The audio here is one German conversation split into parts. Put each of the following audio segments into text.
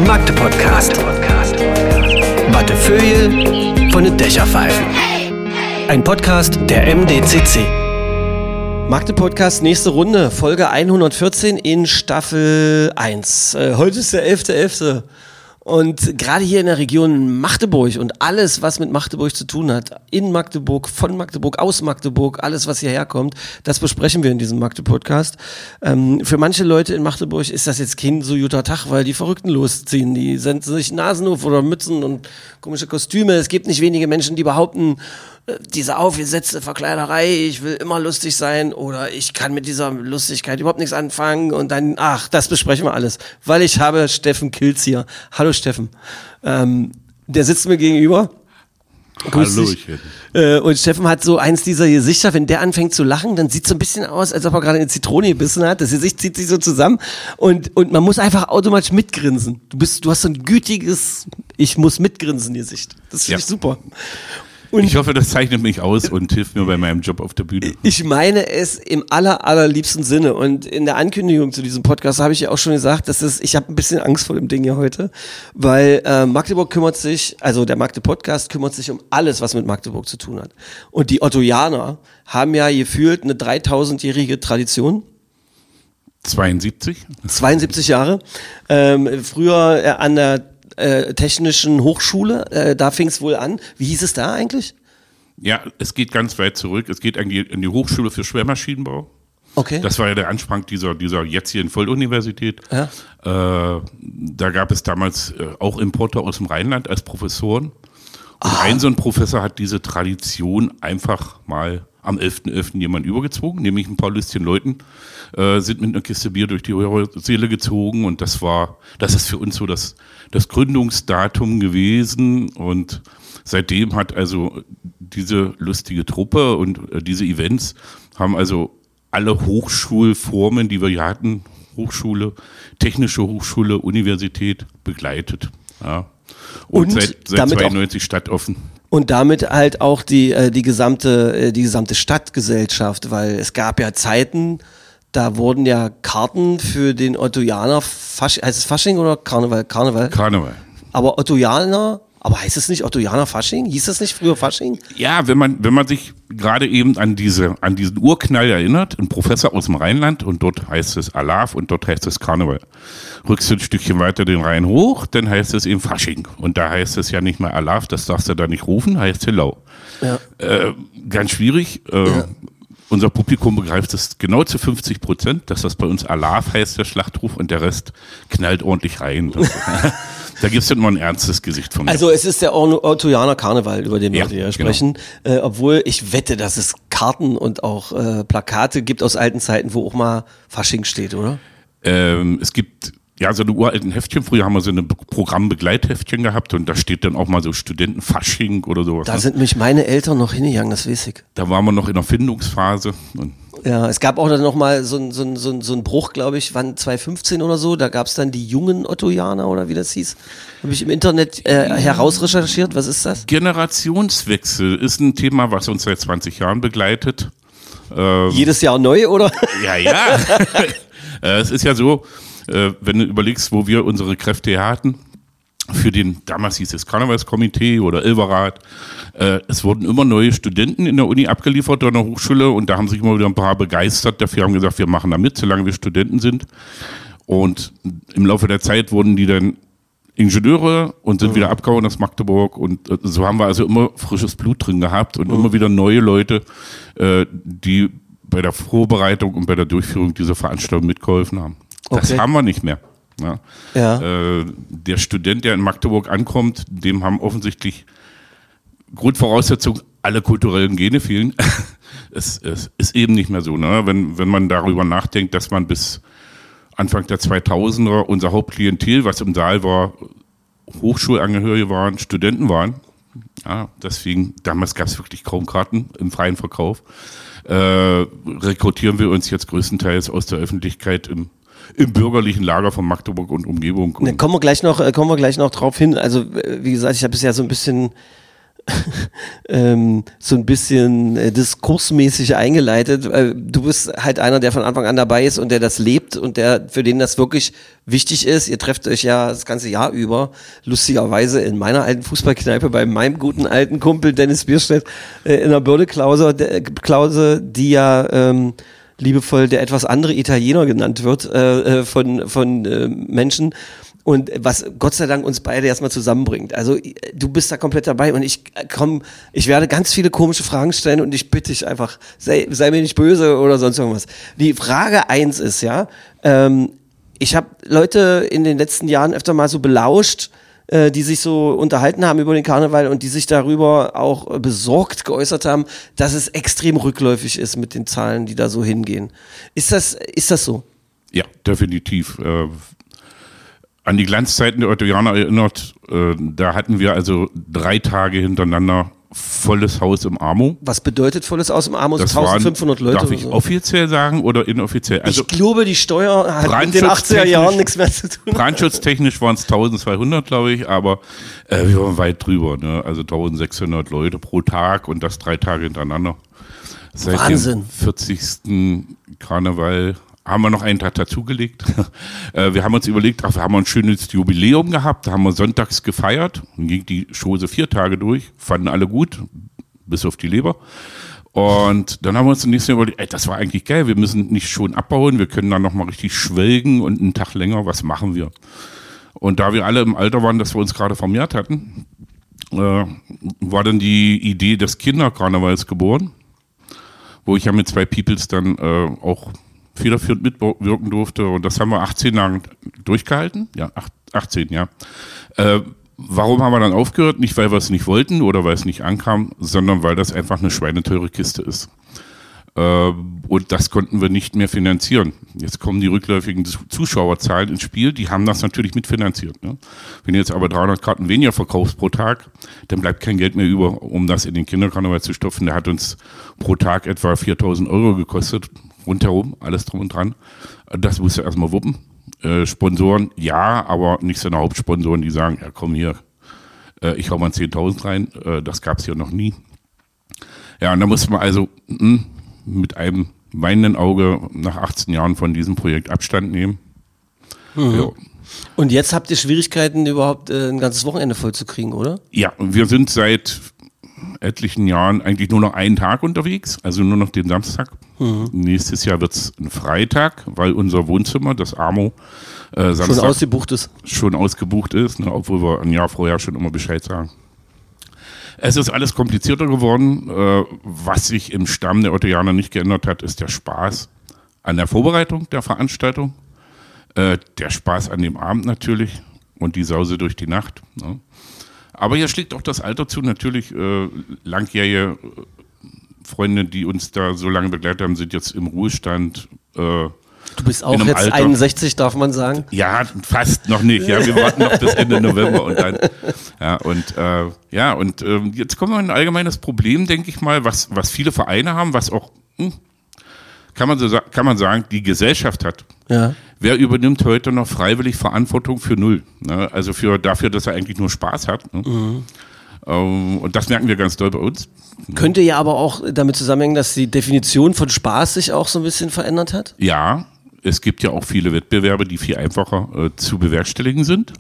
Magde-Podcast. Wattefeuille von den Dächerpfeifen. Ein Podcast der MDCC. Magde-Podcast, nächste Runde, Folge 114 in Staffel 1. Heute ist der 11.11. Und gerade hier in der Region Magdeburg und alles, was mit Magdeburg zu tun hat, in Magdeburg, von Magdeburg, aus Magdeburg, alles, was hierher kommt, das besprechen wir in diesem Magde-Podcast. Für manche Leute in Magdeburg ist das jetzt kein so guter Tag, weil die Verrückten losziehen. Die senden sich Nasenhof oder Mützen und komische Kostüme. Es gibt nicht wenige Menschen, die behaupten, diese aufgesetzte Verkleiderei, ich will immer lustig sein oder ich kann mit dieser Lustigkeit überhaupt nichts anfangen und dann, das besprechen wir alles, weil ich habe Steffen Kilz hier. Hallo Steffen. Der sitzt mir gegenüber. Hallöchen. Und Steffen hat so eins dieser Gesichter, wenn der anfängt zu lachen, dann sieht es so ein bisschen aus, als ob er gerade eine Zitrone gebissen hat. Das Gesicht zieht sich so zusammen und man muss einfach automatisch mitgrinsen. Du hast so ein gütiges, ich muss mitgrinsen Gesicht. Das finde ich super. Und ich hoffe, das zeichnet mich aus und hilft mir bei meinem Job auf der Bühne. Ich meine es im allerliebsten Sinne. Und in der Ankündigung zu diesem Podcast habe ich ja auch schon gesagt, ich habe ein bisschen Angst vor dem Ding hier heute, weil Magdeburg kümmert sich, also der Magde-Podcast kümmert sich um alles, was mit Magdeburg zu tun hat. Und die Ottoianer haben ja gefühlt eine 3000-jährige Tradition. 72 Jahre. Früher an der Technischen Hochschule, da fing es wohl an. Wie hieß es da eigentlich? Ja, es geht ganz weit zurück. Es geht eigentlich in die Hochschule für Schwermaschinenbau. Okay. Das war ja der Anfang dieser jetzigen Volluniversität. Ja. Da gab es damals auch Importer aus dem Rheinland als Professoren. Und ein so ein Professor hat diese Tradition einfach mal am 11.11. jemand übergezogen, nämlich ein paar Lüstchen Leuten sind mit einer Kiste Bier durch die höhere Seele gezogen und das ist für uns so das Gründungsdatum gewesen und seitdem hat also diese lustige Truppe und diese Events haben also alle Hochschulformen, die wir hier hatten, Hochschule, Technische Hochschule, Universität begleitet. Ja. Und seit 92 stadtoffen. Und damit halt auch die gesamte Stadtgesellschaft, weil es gab ja Zeiten, da wurden ja Karten für den Ottoianer, heißt es Fasching oder Karneval? Karneval. Aber Ottoianer, aber heißt es nicht Ottoianer Fasching? Hieß das nicht früher Fasching? Ja, wenn man sich gerade eben an diesen Urknall erinnert, ein Professor aus dem Rheinland und dort heißt es Alaf und dort heißt es Karneval. Rückst du ein Stückchen weiter den Rhein hoch, dann heißt es eben Fasching. Und da heißt es ja nicht mehr Alaf, das darfst du da nicht rufen, heißt Hellau. Ja. Ganz schwierig. Ja. Unser Publikum begreift es genau zu 50%, dass das bei uns Alaf heißt, der Schlachtruf, und der Rest knallt ordentlich rein. Da gibt es dann immer ein ernstes Gesicht von mir. Also es ist der Ottoianer Karneval, über den wir hier sprechen. Genau. Obwohl ich wette, dass es Karten und auch Plakate gibt aus alten Zeiten, wo auch mal Fasching steht, oder? Es gibt so eine uralten Heftchen. Früher haben wir so eine Programmbegleitheftchen gehabt und da steht dann auch mal so Studentenfasching oder sowas. Da sind mich meine Eltern noch hingegangen, das weiß ich. Da waren wir noch in der Findungsphase. Ja, es gab auch dann noch mal so ein Bruch, glaube ich, wann 2015 oder so, da gab es dann die jungen Ottoianer oder wie das hieß. Habe ich im Internet herausrecherchiert, was ist das? Generationswechsel ist ein Thema, was uns seit 20 Jahren begleitet. Jedes Jahr neu, oder? Ja. Es ist ja so, wenn du überlegst, wo wir unsere Kräfte hatten, für damals hieß es Karnevalskomitee oder Ilverat, es wurden immer neue Studenten in der Uni abgeliefert an der Hochschule und da haben sich immer wieder ein paar begeistert dafür, haben gesagt, wir machen da mit, solange wir Studenten sind. Und im Laufe der Zeit wurden die dann Ingenieure und sind wieder abgehauen aus Magdeburg und so haben wir also immer frisches Blut drin gehabt und immer wieder neue Leute, die bei der Vorbereitung und bei der Durchführung dieser Veranstaltung mitgeholfen haben. Das haben wir nicht mehr. Ja. Der Student, der in Magdeburg ankommt, dem haben offensichtlich Grundvoraussetzungen alle kulturellen Gene fehlen. Es ist eben nicht mehr so. Ne? Wenn man darüber nachdenkt, dass man bis Anfang der 2000er unser Hauptklientel, was im Saal war, Hochschulangehörige waren, Studenten waren. Ja, deswegen, damals gab es wirklich kaum Karten im freien Verkauf. Rekrutieren wir uns jetzt größtenteils aus der Öffentlichkeit im bürgerlichen Lager von Magdeburg und Umgebung. Kommen wir gleich noch drauf hin. Also wie gesagt, ich habe es ja so ein bisschen so ein bisschen diskursmäßig eingeleitet. Du bist halt einer, der von Anfang an dabei ist und der das lebt und für den das wirklich wichtig ist. Ihr trefft euch ja das ganze Jahr über, lustigerweise in meiner alten Fußballkneipe bei meinem guten alten Kumpel Dennis Bierstedt in der Börde-Klause, die ja liebevoll der etwas andere Italiener genannt wird von Menschen. Und was Gott sei Dank uns beide erstmal zusammenbringt. Also du bist da komplett dabei und ich werde ganz viele komische Fragen stellen und ich bitte dich einfach, sei mir nicht böse oder sonst irgendwas. Die Frage 1 ist, ich habe Leute in den letzten Jahren öfter mal so belauscht, die sich so unterhalten haben über den Karneval und die sich darüber auch besorgt geäußert haben, dass es extrem rückläufig ist mit den Zahlen, die da so hingehen. Ist das so? Ja, definitiv. An die Glanzzeiten der Ottoianer erinnert, da hatten wir also 3 Tage hintereinander volles Haus im Amo. Was bedeutet volles Haus im Amo? Das 1500 Leute? Darf ich offiziell sagen oder inoffiziell? Also ich glaube, die Steuer hat in den 80er Jahren nichts mehr zu tun. Brandschutztechnisch waren es 1200, glaube ich, aber wir waren weit drüber. Ne? Also 1600 Leute pro Tag und das 3 Tage hintereinander. Seit Wahnsinn. dem 40. Karneval haben wir noch einen Tag dazugelegt. Wir haben uns überlegt, wir haben ein schönes Jubiläum gehabt, da haben wir sonntags gefeiert, dann ging die Chose 4 Tage durch, fanden alle gut, bis auf die Leber. Und dann haben wir uns das nächste Mal überlegt, das war eigentlich geil, wir müssen nicht schon abbauen, wir können dann nochmal richtig schwelgen und einen Tag länger, was machen wir? Und da wir alle im Alter waren, dass wir uns gerade vermehrt hatten, war dann die Idee des Kinderkarnevals geboren, wo ich ja mit 2 Peoples dann auch federführend mitwirken durfte und das haben wir 18 lang durchgehalten, ja, 18, ja. Warum haben wir dann aufgehört? Nicht, weil wir es nicht wollten oder weil es nicht ankam, sondern weil das einfach eine schweineteure Kiste ist. Und das konnten wir nicht mehr finanzieren. Jetzt kommen die rückläufigen Zuschauerzahlen ins Spiel, die haben das natürlich mitfinanziert. Ne? Wenn du jetzt aber 300 Karten weniger verkaufst pro Tag, dann bleibt kein Geld mehr über, um das in den Kinderkarneval zu stopfen. Der hat uns pro Tag etwa 4.000 € gekostet, rundherum, alles drum und dran. Das musst du erstmal wuppen. Sponsoren, ja, aber nicht so eine Hauptsponsoren, die sagen, ja komm hier, ich hau mal 10.000 rein, das gab's ja noch nie. Ja, und da musste man also mit einem weinenden Auge nach 18 Jahren von diesem Projekt Abstand nehmen. Mhm. Ja. Und jetzt habt ihr Schwierigkeiten, überhaupt ein ganzes Wochenende voll zu kriegen, oder? Ja, und wir sind seit etlichen Jahren eigentlich nur noch einen Tag unterwegs, also nur noch den Samstag. Mhm. Nächstes Jahr wird es ein Freitag, weil unser Wohnzimmer, das Amo, Samstag schon ausgebucht ist, ne, obwohl wir ein Jahr vorher schon immer Bescheid sagen. Es ist alles komplizierter geworden. Was sich im Stamm der Ottoianer nicht geändert hat, ist der Spaß an der Vorbereitung der Veranstaltung, der Spaß an dem Abend natürlich und die Sause durch die Nacht. Ne. Aber hier schlägt auch das Alter zu. Natürlich langjährige Freunde, die uns da so lange begleitet haben, sind jetzt im Ruhestand. Du bist auch jetzt Alter. 61, darf man sagen? Ja, fast noch nicht. Ja, wir warten noch bis Ende November und dann. Jetzt kommen wir in ein allgemeines Problem, denke ich mal, was viele Vereine haben, was auch kann man sagen, die Gesellschaft hat. Ja. Wer übernimmt heute noch freiwillig Verantwortung für null? Ne? Also dafür, dass er eigentlich nur Spaß hat. Ne? Mhm. Und das merken wir ganz doll bei uns. Könnte ja aber auch damit zusammenhängen, dass die Definition von Spaß sich auch so ein bisschen verändert hat? Ja, es gibt ja auch viele Wettbewerbe, die viel einfacher zu bewerkstelligen sind.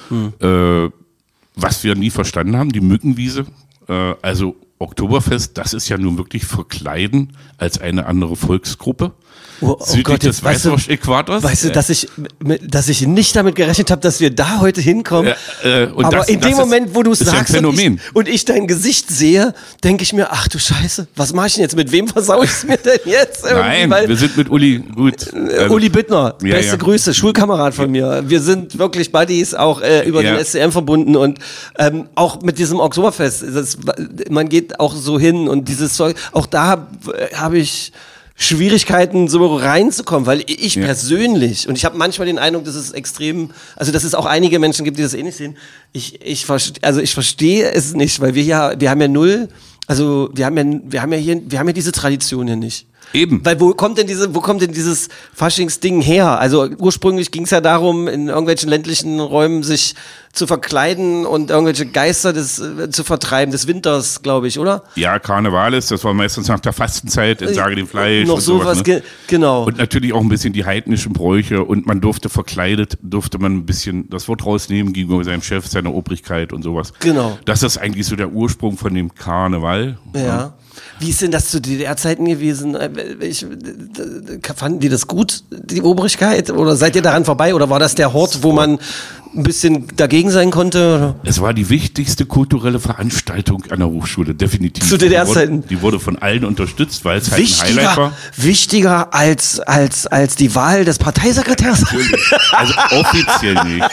Was wir nie verstanden haben, die Mückenwiese, also Oktoberfest, das ist ja nun wirklich Verkleiden als eine andere Volksgruppe. Südlich des Weißwurst-Äquators. Weißt du, dass ich nicht damit gerechnet habe, dass wir da heute hinkommen. Aber in dem Moment, wo du es sagst und ich dein Gesicht sehe, denke ich mir, ach du Scheiße, was mache ich denn jetzt? Mit wem versau ich es mir denn jetzt? Nein, wir sind mit Uli gut. Uli Bittner, beste Grüße, Schulkamerad von mir. Wir sind wirklich Buddies, auch über den SCM verbunden und auch mit diesem Oktoberfest. Man geht auch so hin und dieses Zeug, auch da habe ich Schwierigkeiten, so reinzukommen, weil ich persönlich, und ich habe manchmal den Eindruck, dass es extrem, also dass es auch einige Menschen gibt, die das ähnlich sehen, ich verstehe es nicht, weil wir haben ja diese Tradition hier nicht. Eben. Weil wo kommt denn dieses Faschingsding her? Also ursprünglich ging es ja darum, in irgendwelchen ländlichen Räumen sich zu verkleiden und irgendwelche Geister zu vertreiben, des Winters, glaube ich, oder? Ja, Karnevales, das war meistens nach der Fastenzeit, Entsage dem Fleisch. Noch und sowas, sowas, genau. Und natürlich auch ein bisschen die heidnischen Bräuche und man durfte man ein bisschen das Wort rausnehmen gegenüber seinem Chef, seiner Obrigkeit und sowas. Genau. Das ist eigentlich so der Ursprung von dem Karneval. Ja. Wie ist denn das zu DDR-Zeiten gewesen? Fanden die das gut, die Obrigkeit? Oder seid ihr daran vorbei? Oder war das der Hort, wo man ein bisschen dagegen sein konnte? Oder? Es war die wichtigste kulturelle Veranstaltung an der Hochschule, definitiv. Zu DDR-Zeiten? Die wurde von allen unterstützt, weil es halt ein Highlight war. Wichtiger als die Wahl des Parteisekretärs? Natürlich. Also offiziell nicht.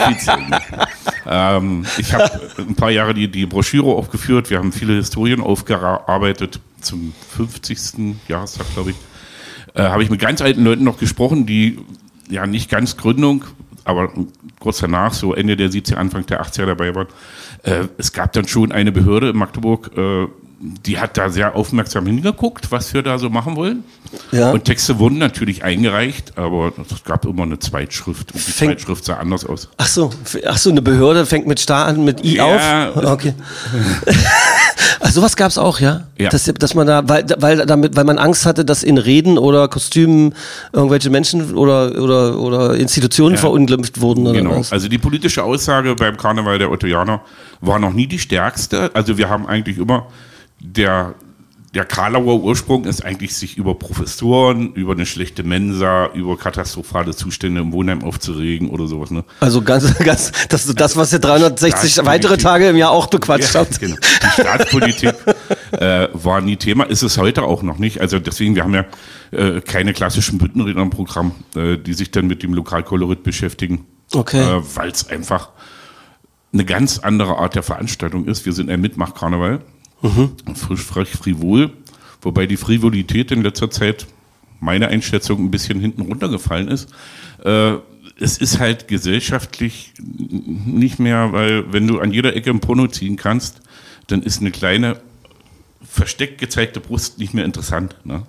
Ich habe ein paar Jahre die Broschüre aufgeführt. Wir haben viele Historien aufgearbeitet. Zum 50. Jahrestag, glaube ich, habe ich mit ganz alten Leuten noch gesprochen, die ja nicht ganz Gründung, aber kurz danach, so Ende der 70er, Anfang der 80er dabei waren. Es gab dann schon eine Behörde in Magdeburg, die hat da sehr aufmerksam hingeguckt, was wir da so machen wollen. Ja. Und Texte wurden natürlich eingereicht, aber es gab immer eine Zweitschrift. Und die Zweitschrift sah anders aus. Ach so, eine Behörde fängt mit Star an, mit I auf? Okay. Ach, sowas gab's auch, ja? Ja. Dass man da, weil man Angst hatte, dass in Reden oder Kostümen irgendwelche Menschen oder Institutionen verunglimpft wurden oder genau. was? Also die politische Aussage beim Karneval der Ottoianer war noch nie die stärkste. Also wir haben eigentlich immer der Karlauer Ursprung ist eigentlich, sich über Professoren, über eine schlechte Mensa, über katastrophale Zustände im Wohnheim aufzuregen oder sowas. Ne? Also ganz, das, was ihr 360 weitere Tage im Jahr auch bequatscht habt. Genau. Die Staatspolitik war nie Thema, ist es heute auch noch nicht. Also deswegen, wir haben ja keine klassischen Büttenredner im Programm, die sich dann mit dem Lokalkolorit beschäftigen. Okay. Weil es einfach eine ganz andere Art der Veranstaltung ist. Wir sind ein Mitmach-Karneval. Frisch, frech, frivol, wobei die Frivolität in letzter Zeit, meine Einschätzung, ein bisschen hinten runtergefallen ist. Es ist halt gesellschaftlich nicht mehr, weil wenn du an jeder Ecke ein Porno ziehen kannst, dann ist eine kleine, versteckt gezeigte Brust nicht mehr interessant. Ne?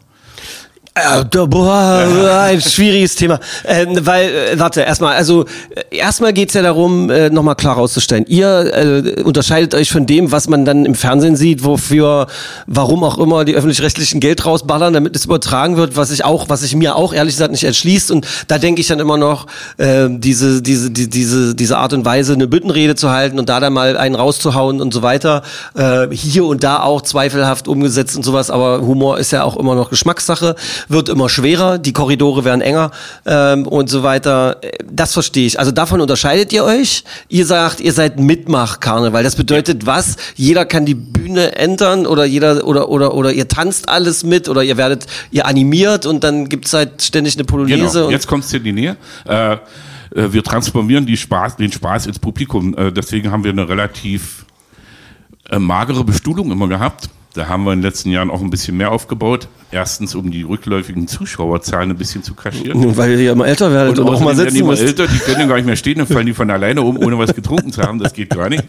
Ein schwieriges Thema. Warte, erstmal geht's ja darum, nochmal klar rauszustellen. Ihr unterscheidet euch von dem, was man dann im Fernsehen sieht, warum auch immer die Öffentlich-Rechtlichen Geld rausballern, damit es übertragen wird, was sich mir auch ehrlich gesagt nicht erschließt. Und da denke ich dann immer noch, diese Art und Weise, eine Büttenrede zu halten und da dann mal einen rauszuhauen und so weiter, hier und da auch zweifelhaft umgesetzt und sowas, aber Humor ist ja auch immer noch Geschmackssache. Wird immer schwerer, die Korridore werden enger und so weiter. Das verstehe ich. Also davon unterscheidet ihr euch. Ihr sagt, ihr seid Mitmach-Karneval. Das bedeutet was? Jeder kann die Bühne entern oder ihr tanzt alles mit oder ihr animiert und dann gibt's halt ständig eine Polonaise. Genau. Jetzt kommst du in die Nähe. Wir transformieren den Spaß ins Publikum. Deswegen haben wir eine relativ magere Bestuhlung immer gehabt. Da haben wir in den letzten Jahren auch ein bisschen mehr aufgebaut. Erstens, um die rückläufigen Zuschauerzahlen ein bisschen zu kaschieren. Weil ihr immer älter werdet und auch mal sitzen müsst. Älter, die können ja gar nicht mehr stehen, dann fallen die von alleine um, ohne was getrunken zu haben. Das geht gar nicht.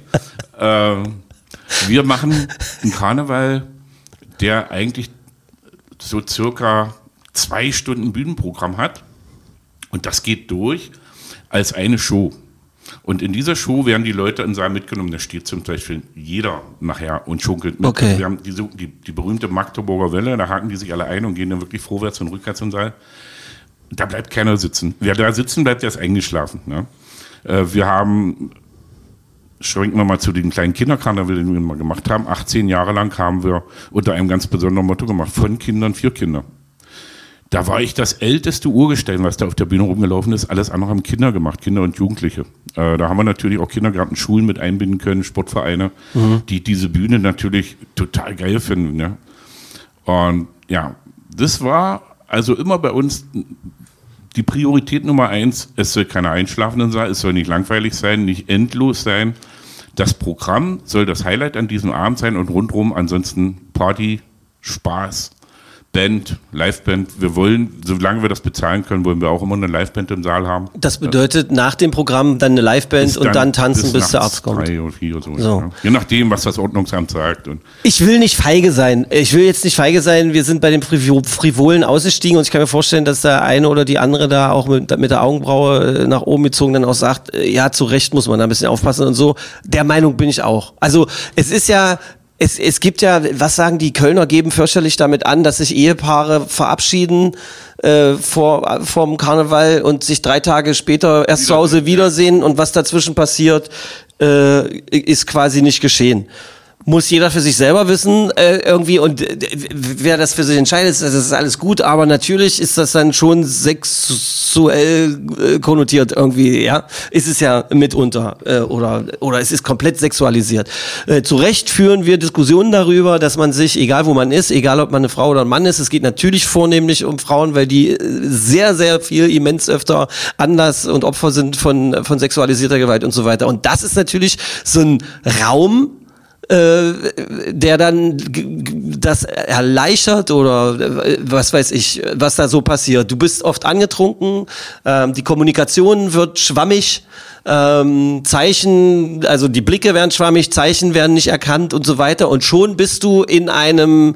Wir machen einen Karneval, der eigentlich so circa 2 Stunden Bühnenprogramm hat. Und das geht durch als eine Show. Und in dieser Show werden die Leute in den Saal mitgenommen. Da steht zum Beispiel jeder nachher und schunkelt mit. Okay. Wir haben die berühmte Magdeburger Welle, da haken die sich alle ein und gehen dann wirklich vorwärts und rückwärts im Saal. Da bleibt keiner sitzen. Wer da sitzen bleibt, der ist eingeschlafen. Ne? Wir haben, schwenken wir mal zu den kleinen Kinderkarneval, den wir mal gemacht haben. 18 Jahre lang haben wir unter einem ganz besonderen Motto gemacht, von Kindern für Kinder. Da war ich das älteste Urgestein, was da auf der Bühne rumgelaufen ist. Alles andere haben Kinder gemacht, Kinder und Jugendliche. Da haben wir natürlich auch Kindergärten, Schulen mit einbinden können, Sportvereine, die diese Bühne natürlich total geil finden. Ja? Und ja, das war also immer bei uns die Priorität Nummer 1. Es soll keine Einschlafenden sein, es soll nicht langweilig sein, nicht endlos sein. Das Programm soll das Highlight an diesem Abend sein und rundherum ansonsten Party, Spaß, Band, Liveband. Wir wollen, solange wir das bezahlen können, wollen wir auch immer eine Liveband im Saal haben. Das bedeutet nach dem Programm dann eine Liveband und dann tanzen, bis der Arzt kommt. 3 oder 4 oder so. So. Ja. Je nachdem, was das Ordnungsamt sagt. Und Ich will nicht feige sein. Ich will jetzt nicht feige sein. Wir sind bei dem Frivolen ausgestiegen und ich kann mir vorstellen, dass der eine oder die andere da auch mit der Augenbraue nach oben gezogen dann auch sagt, ja, zu Recht muss man da ein bisschen aufpassen und so. Der Meinung bin ich auch. Also es ist ja... Es gibt ja, was sagen die Kölner, geben fürchterlich damit an, dass sich Ehepaare verabschieden vorm Karneval und sich 3 Tage später erst zu Hause wiedersehen und was dazwischen passiert, ist quasi nicht geschehen. Muss jeder für sich selber wissen irgendwie und wer das für sich entscheidet, das ist alles gut, aber natürlich ist das dann schon sexuell konnotiert irgendwie, ja, ist es ja mitunter oder es ist komplett sexualisiert. Zu Recht führen wir Diskussionen darüber, dass man sich, egal wo man ist, egal ob man eine Frau oder ein Mann ist, es geht natürlich vornehmlich um Frauen, weil die sehr, sehr viel immens öfter Anlass und Opfer sind von sexualisierter Gewalt und so weiter und das ist natürlich so ein Raum, der dann das erleichtert oder was weiß ich, was da so passiert. Du bist oft angetrunken, die Kommunikation wird schwammig, Zeichen, also die Blicke werden schwammig, Zeichen werden nicht erkannt und so weiter und schon bist du in einem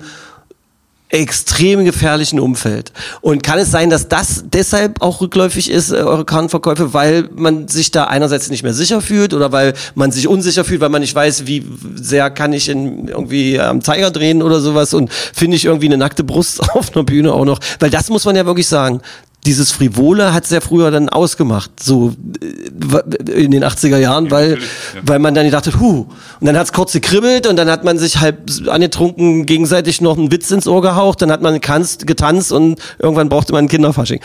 extrem gefährlichen Umfeld. Und kann es sein, dass das deshalb auch rückläufig ist, eure Kartenverkäufe, weil man sich da einerseits nicht mehr sicher fühlt oder weil man sich unsicher fühlt, weil man nicht weiß, wie sehr kann ich irgendwie am Zeiger drehen oder sowas und finde ich irgendwie eine nackte Brust auf einer Bühne auch noch. Weil das muss man ja wirklich sagen. Dieses Frivole hat es ja früher dann ausgemacht, so in den 80er Jahren, weil man dann gedacht hat, und dann hat es kurz gekribbelt und dann hat man sich halb angetrunken gegenseitig noch einen Witz ins Ohr gehaucht, dann hat man getanzt und irgendwann brauchte man ein Kinderfasching.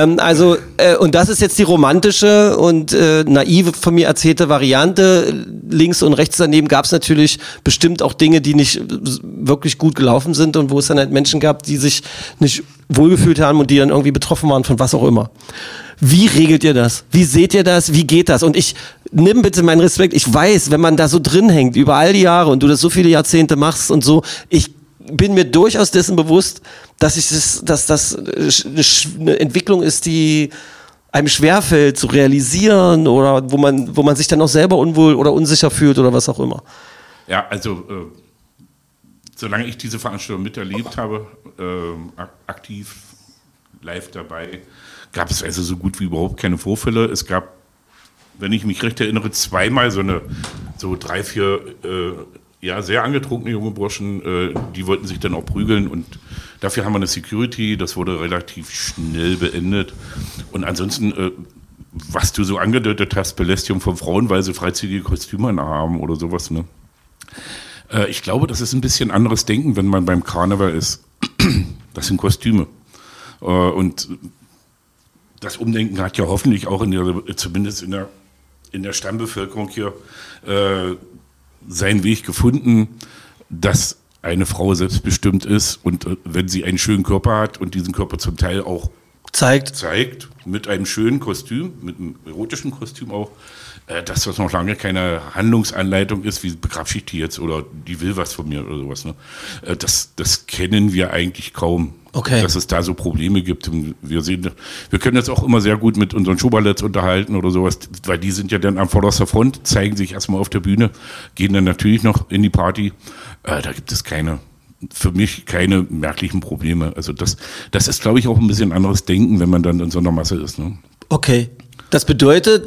Und das ist jetzt die romantische und naive von mir erzählte Variante. Links und rechts daneben gab es natürlich bestimmt auch Dinge, die nicht wirklich gut gelaufen sind und wo es dann halt Menschen gab, die sich nicht wohlgefühlt haben und die dann irgendwie betroffen waren von was auch immer. Wie regelt ihr das? Wie seht ihr das? Wie geht das? Und nimm bitte meinen Respekt. Ich weiß, wenn man da so drin hängt, über all die Jahre und du das so viele Jahrzehnte machst und so, ich bin mir durchaus dessen bewusst, dass das eine Entwicklung ist, die einem schwerfällt zu realisieren oder wo man sich dann auch selber unwohl oder unsicher fühlt oder was auch immer. Ja, also solange ich diese Veranstaltung miterlebt habe, aktiv, live dabei, gab es also so gut wie überhaupt keine Vorfälle. Es gab, wenn ich mich recht erinnere, zweimal so 3, 4 sehr angetrunkene junge Burschen, die wollten sich dann auch prügeln und dafür haben wir eine Security, das wurde relativ schnell beendet. Und ansonsten, was du so angedeutet hast, Belästigung von Frauen, weil sie freizügige Kostüme haben oder sowas, ne? Ich glaube, das ist ein bisschen anderes Denken, wenn man beim Karneval ist. Das sind Kostüme. Und das Umdenken hat ja hoffentlich auch zumindest in der Stammbevölkerung hier seinen Weg gefunden, dass eine Frau selbstbestimmt ist und wenn sie einen schönen Körper hat und diesen Körper zum Teil auch zeigt mit einem schönen Kostüm, mit einem erotischen Kostüm auch, dass das noch lange keine Handlungsanleitung ist, wie begrapsche ich die jetzt oder die will was von mir oder sowas. Ne? Das kennen wir eigentlich kaum, dass es da so Probleme gibt. Und wir können jetzt auch immer sehr gut mit unseren Showballetts unterhalten oder sowas, weil die sind ja dann an vorderster Front, zeigen sich erstmal auf der Bühne, gehen dann natürlich noch in die Party. Da gibt es für mich keine merklichen Probleme. Also das ist, glaube ich, auch ein bisschen anderes Denken, wenn man dann in so einer Masse ist. Ne? Okay, das bedeutet,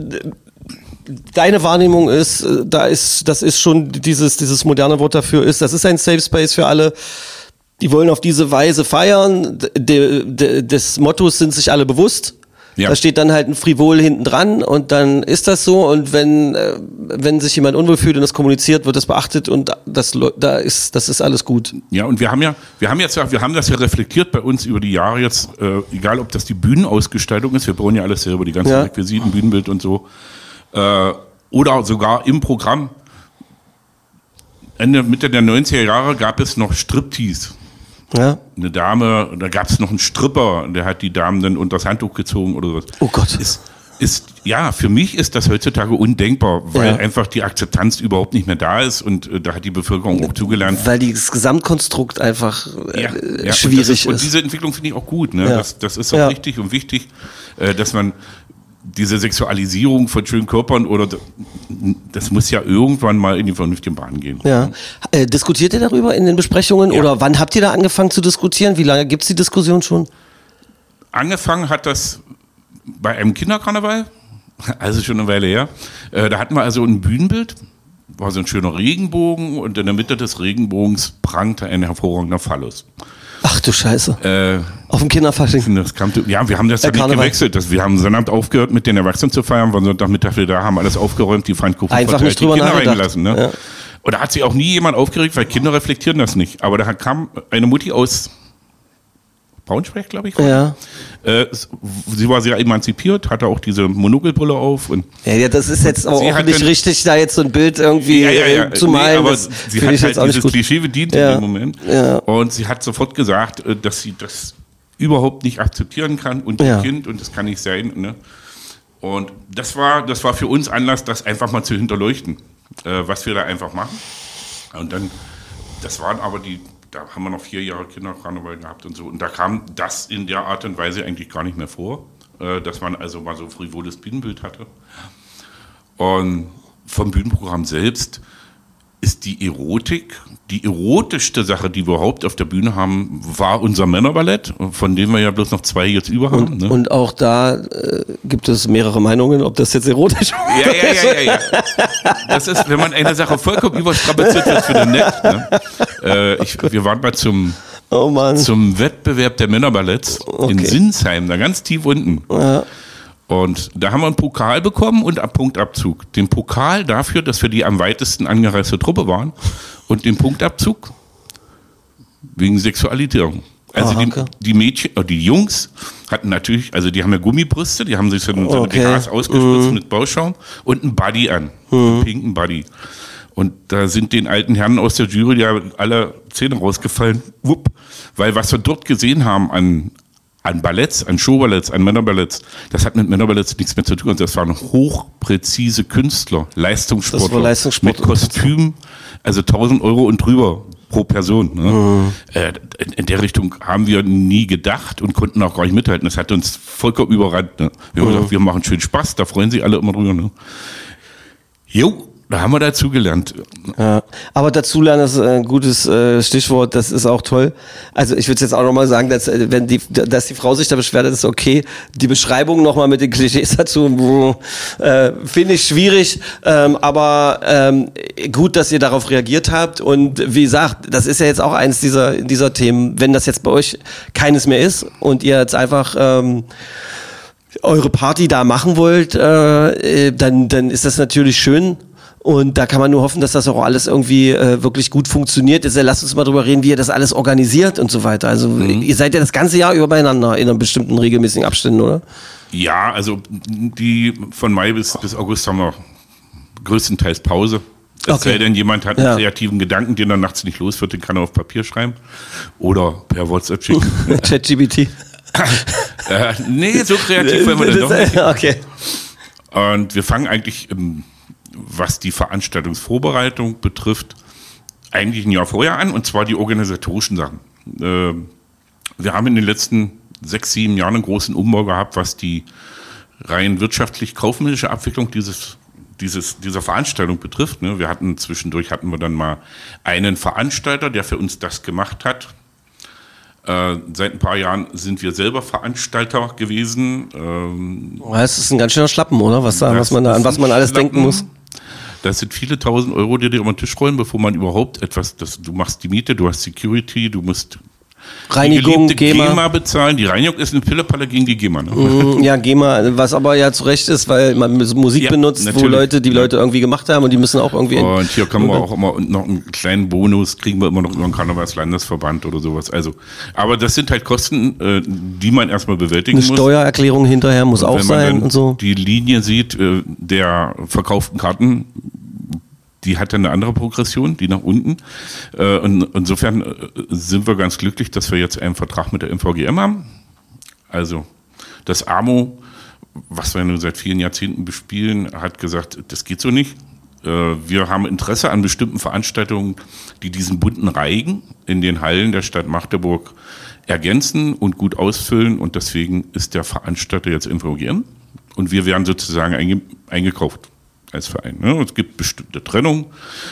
deine Wahrnehmung ist, das ist schon dieses moderne Wort dafür das ist ein Safe Space für alle. Die wollen auf diese Weise feiern. Des Mottos sind sich alle bewusst. Ja. Da steht dann halt ein Frivol hinten dran und dann ist das so und wenn sich jemand unwohl fühlt und das kommuniziert, wird das beachtet und das ist alles gut. Ja, und wir haben das ja reflektiert bei uns über die Jahre jetzt, egal ob das die Bühnenausgestaltung ist, wir bauen ja alles selber, die ganzen Requisiten, Bühnenbild und so, oder sogar im Programm. Mitte der 90er Jahre gab es noch Striptease. Ja. Eine Dame, da gab es noch einen Stripper, der hat die Damen dann unter das Handtuch gezogen oder was. Oh Gott. Ist für mich ist das heutzutage undenkbar, weil einfach die Akzeptanz überhaupt nicht mehr da ist und da hat die Bevölkerung auch zugelernt. Weil das Gesamtkonstrukt einfach schwierig ist. Und diese Entwicklung finde ich auch gut. Ne? Das ist auch richtig und wichtig, dass man diese Sexualisierung von schönen Körpern das muss ja irgendwann mal in die vernünftigen Bahnen gehen. Ja. Diskutiert ihr darüber in den Besprechungen oder wann habt ihr da angefangen zu diskutieren? Wie lange gibt es die Diskussion schon? Angefangen hat das bei einem Kinderkarneval, also schon eine Weile her. Da hatten wir also ein Bühnenbild, war so ein schöner Regenbogen und in der Mitte des Regenbogens prangte ein hervorragender Phallus. Ach du Scheiße. Auf dem Kinderfasching. Wir haben das dann nicht gewechselt. Wir haben Sonnabend aufgehört, mit den Erwachsenen zu feiern, waren Sonntagmittag wieder da, haben alles aufgeräumt, die Pfannkuchen einfach nicht drüber Kinder nachgedacht. reingelassen. Ne? Ja. Und da hat sich auch nie jemand aufgeregt, weil Kinder reflektieren das nicht. Aber da kam eine Mutti aus Braunschweig, glaube ich. Ja. Sie war sehr emanzipiert, hatte auch diese Monokelbrille auf. Und ja, das ist jetzt auch nicht richtig, da jetzt so ein Bild irgendwie zu malen. Nee, aber sie hat halt dieses Klischee bedient in dem Moment. Ja. Und sie hat sofort gesagt, dass sie das überhaupt nicht akzeptieren kann und ihr Kind und das kann nicht sein. Ne? Und das war für uns Anlass, das einfach mal zu hinterleuchten, was wir da einfach machen. Und dann, das waren aber da haben wir noch 4 Jahre Kinderkarneval gehabt und so. Und da kam das in der Art und Weise eigentlich gar nicht mehr vor, dass man also mal so frivoles Bühnenbild hatte. Und vom Bühnenprogramm selbst ist die Erotik, die erotischste Sache, die wir überhaupt auf der Bühne haben, war unser Männerballett, von dem wir ja bloß noch 2 jetzt über haben. Ne? Und auch da gibt es mehrere Meinungen, ob das jetzt erotisch ist. Ja. Das ist, wenn man eine Sache vollkommen überstrapaziert wird, für den Nett. Ne? Wir waren mal zum Wettbewerb der Männerballetts in Sinsheim, da ganz tief unten. Ja. Und da haben wir einen Pokal bekommen und einen Punktabzug. Den Pokal dafür, dass wir die am weitesten angereiste Truppe waren und den Punktabzug wegen Sexualisierung. Also die Mädchen, die Jungs hatten natürlich, also die haben ja Gummibrüste, die haben sich so eine BHs ausgespritzt mit Bauschaum und einen Buddy an, einen pinken Buddy. Und da sind den alten Herren aus der Jury ja alle Zähne rausgefallen, weil was wir dort gesehen haben an Balletts, an Showballetts, an Männerballetts, das hat mit Männerballetts nichts mehr zu tun. Das waren hochpräzise Künstler, Leistungssportler mit Kostüm, also 1.000 Euro und drüber pro Person. Ne? In der Richtung haben wir nie gedacht und konnten auch gar nicht mithalten. Das hat uns vollkommen überrannt. Ne? Wir haben gesagt, wir machen schön Spaß, da freuen sich alle immer drüber. Ne? Jo. Da haben wir dazugelernt. Ja, aber dazulernen ist ein gutes Stichwort, das ist auch toll. Also ich würde jetzt auch nochmal sagen, dass die Frau sich da beschwert, das ist okay. Die Beschreibung nochmal mit den Klischees dazu, finde ich schwierig, aber gut, dass ihr darauf reagiert habt. Und wie gesagt, das ist ja jetzt auch eins dieser Themen, wenn das jetzt bei euch keines mehr ist und ihr jetzt einfach eure Party da machen wollt, dann ist das natürlich schön. Und da kann man nur hoffen, dass das auch alles irgendwie wirklich gut funktioniert. Jetzt lasst uns mal drüber reden, wie ihr das alles organisiert und so weiter. Also ihr seid ja das ganze Jahr über beieinander in einem bestimmten regelmäßigen Abständen, oder? Ja, also die von Mai bis August haben wir größtenteils Pause. Es sei denn, jemand hat einen kreativen Gedanken, den er nachts nicht los wird, den kann er auf Papier schreiben oder per WhatsApp schicken. ChatGPT. Nee, so kreativ wollen wir dann doch nicht. Okay. Und wir fangen eigentlich was die Veranstaltungsvorbereitung betrifft, eigentlich ein Jahr vorher an, und zwar die organisatorischen Sachen. Wir haben in den letzten 6, 7 Jahren einen großen Umbau gehabt, was die rein wirtschaftlich-kaufmännische Abwicklung dieser Veranstaltung betrifft. Zwischendurch hatten wir dann mal einen Veranstalter, der für uns das gemacht hat. Seit ein paar Jahren sind wir selber Veranstalter gewesen. Das ist ein ganz schöner Schlappen, oder? An was man alles denken muss. Das sind viele 1.000 Euro, die dir über den Tisch rollen, bevor man überhaupt du machst die Miete, du hast Security, du musst Reinigung, GEMA bezahlen. Die Reinigung ist eine Pillepalle gegen die GEMA. Ne? Ja, GEMA, was aber ja zu Recht ist, weil man Musik benutzt, natürlich. Wo die Leute irgendwie gemacht haben und die müssen auch irgendwie... Und hier können wir auch immer noch einen kleinen Bonus, kriegen wir immer noch über den Karnevalslandesverband oder sowas. Also, aber das sind halt Kosten, die man erstmal bewältigen muss. Eine Steuererklärung hinterher muss auch sein und so. Die Linie sieht, der verkauften Karten, die hat dann eine andere Progression, die nach unten. Und insofern sind wir ganz glücklich, dass wir jetzt einen Vertrag mit der MVGM haben. Also das AMO was wir nun seit vielen Jahrzehnten bespielen, hat gesagt, das geht so nicht. Wir haben Interesse an bestimmten Veranstaltungen, die diesen bunten Reigen in den Hallen der Stadt Magdeburg ergänzen und gut ausfüllen. Und deswegen ist der Veranstalter jetzt involviert. Und wir werden sozusagen eingekauft als Verein. Es gibt bestimmte Trennung.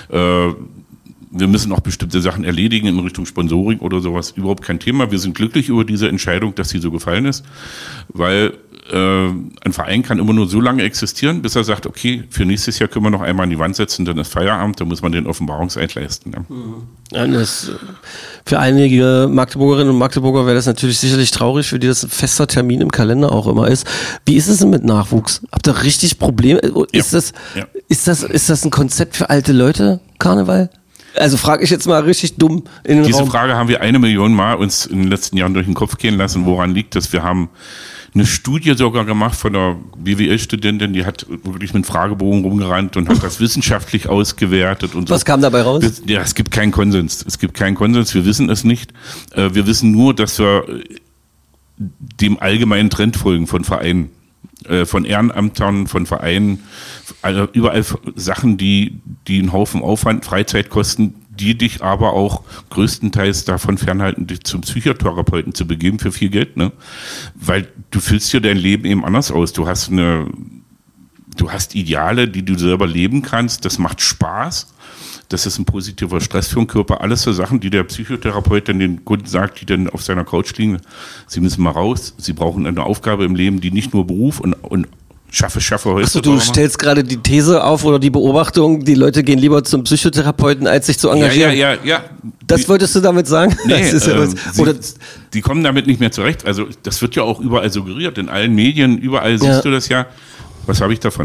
Wir müssen auch bestimmte Sachen erledigen in Richtung Sponsoring oder sowas. Überhaupt kein Thema. Wir sind glücklich über diese Entscheidung, dass sie so gefallen ist, weil ein Verein kann immer nur so lange existieren, bis er sagt, okay, für nächstes Jahr können wir noch einmal an die Wand setzen, dann ist Feierabend, dann muss man den Offenbarungseid leisten. Ja. Ja, für einige Magdeburgerinnen und Magdeburger wäre das natürlich sicherlich traurig, für die das ein fester Termin im Kalender auch immer ist. Wie ist es denn mit Nachwuchs? Habt ihr richtig Probleme? Ist das ein Konzept für alte Leute, Karneval? Also frage ich jetzt mal richtig dumm in den Diese Raum. Frage haben wir 1 Million Mal uns in den letzten Jahren durch den Kopf gehen lassen. Woran liegt das? Wir haben eine Studie sogar gemacht von einer BWL-Studentin, die hat wirklich mit Fragebogen rumgerannt und hat das wissenschaftlich ausgewertet und so. Was kam dabei raus? Ja, es gibt keinen Konsens. Wir wissen es nicht. Wir wissen nur, dass wir dem allgemeinen Trend folgen von Vereinen, von Ehrenamtern, von Vereinen, also überall Sachen, die einen Haufen Aufwand, Freizeit kosten, die dich aber auch größtenteils davon fernhalten, dich zum Psychotherapeuten zu begeben für viel Geld, ne? Weil du füllst dir dein Leben eben anders aus. Du hast Ideale, die du selber leben kannst. Das macht Spaß. Das ist ein positiver Stress für den Körper. Alles so Sachen, die der Psychotherapeut dann den Kunden sagt, die dann auf seiner Couch liegen. Sie müssen mal raus. Sie brauchen eine Aufgabe im Leben, die nicht nur Beruf und Schaffe heute. Achso, du stellst gerade die These auf oder die Beobachtung, die Leute gehen lieber zum Psychotherapeuten, als sich zu engagieren. Ja. Das wolltest du damit sagen? Nee, die kommen damit nicht mehr zurecht. Also das wird ja auch überall suggeriert, in allen Medien, überall siehst du das ja. Was habe ich davon?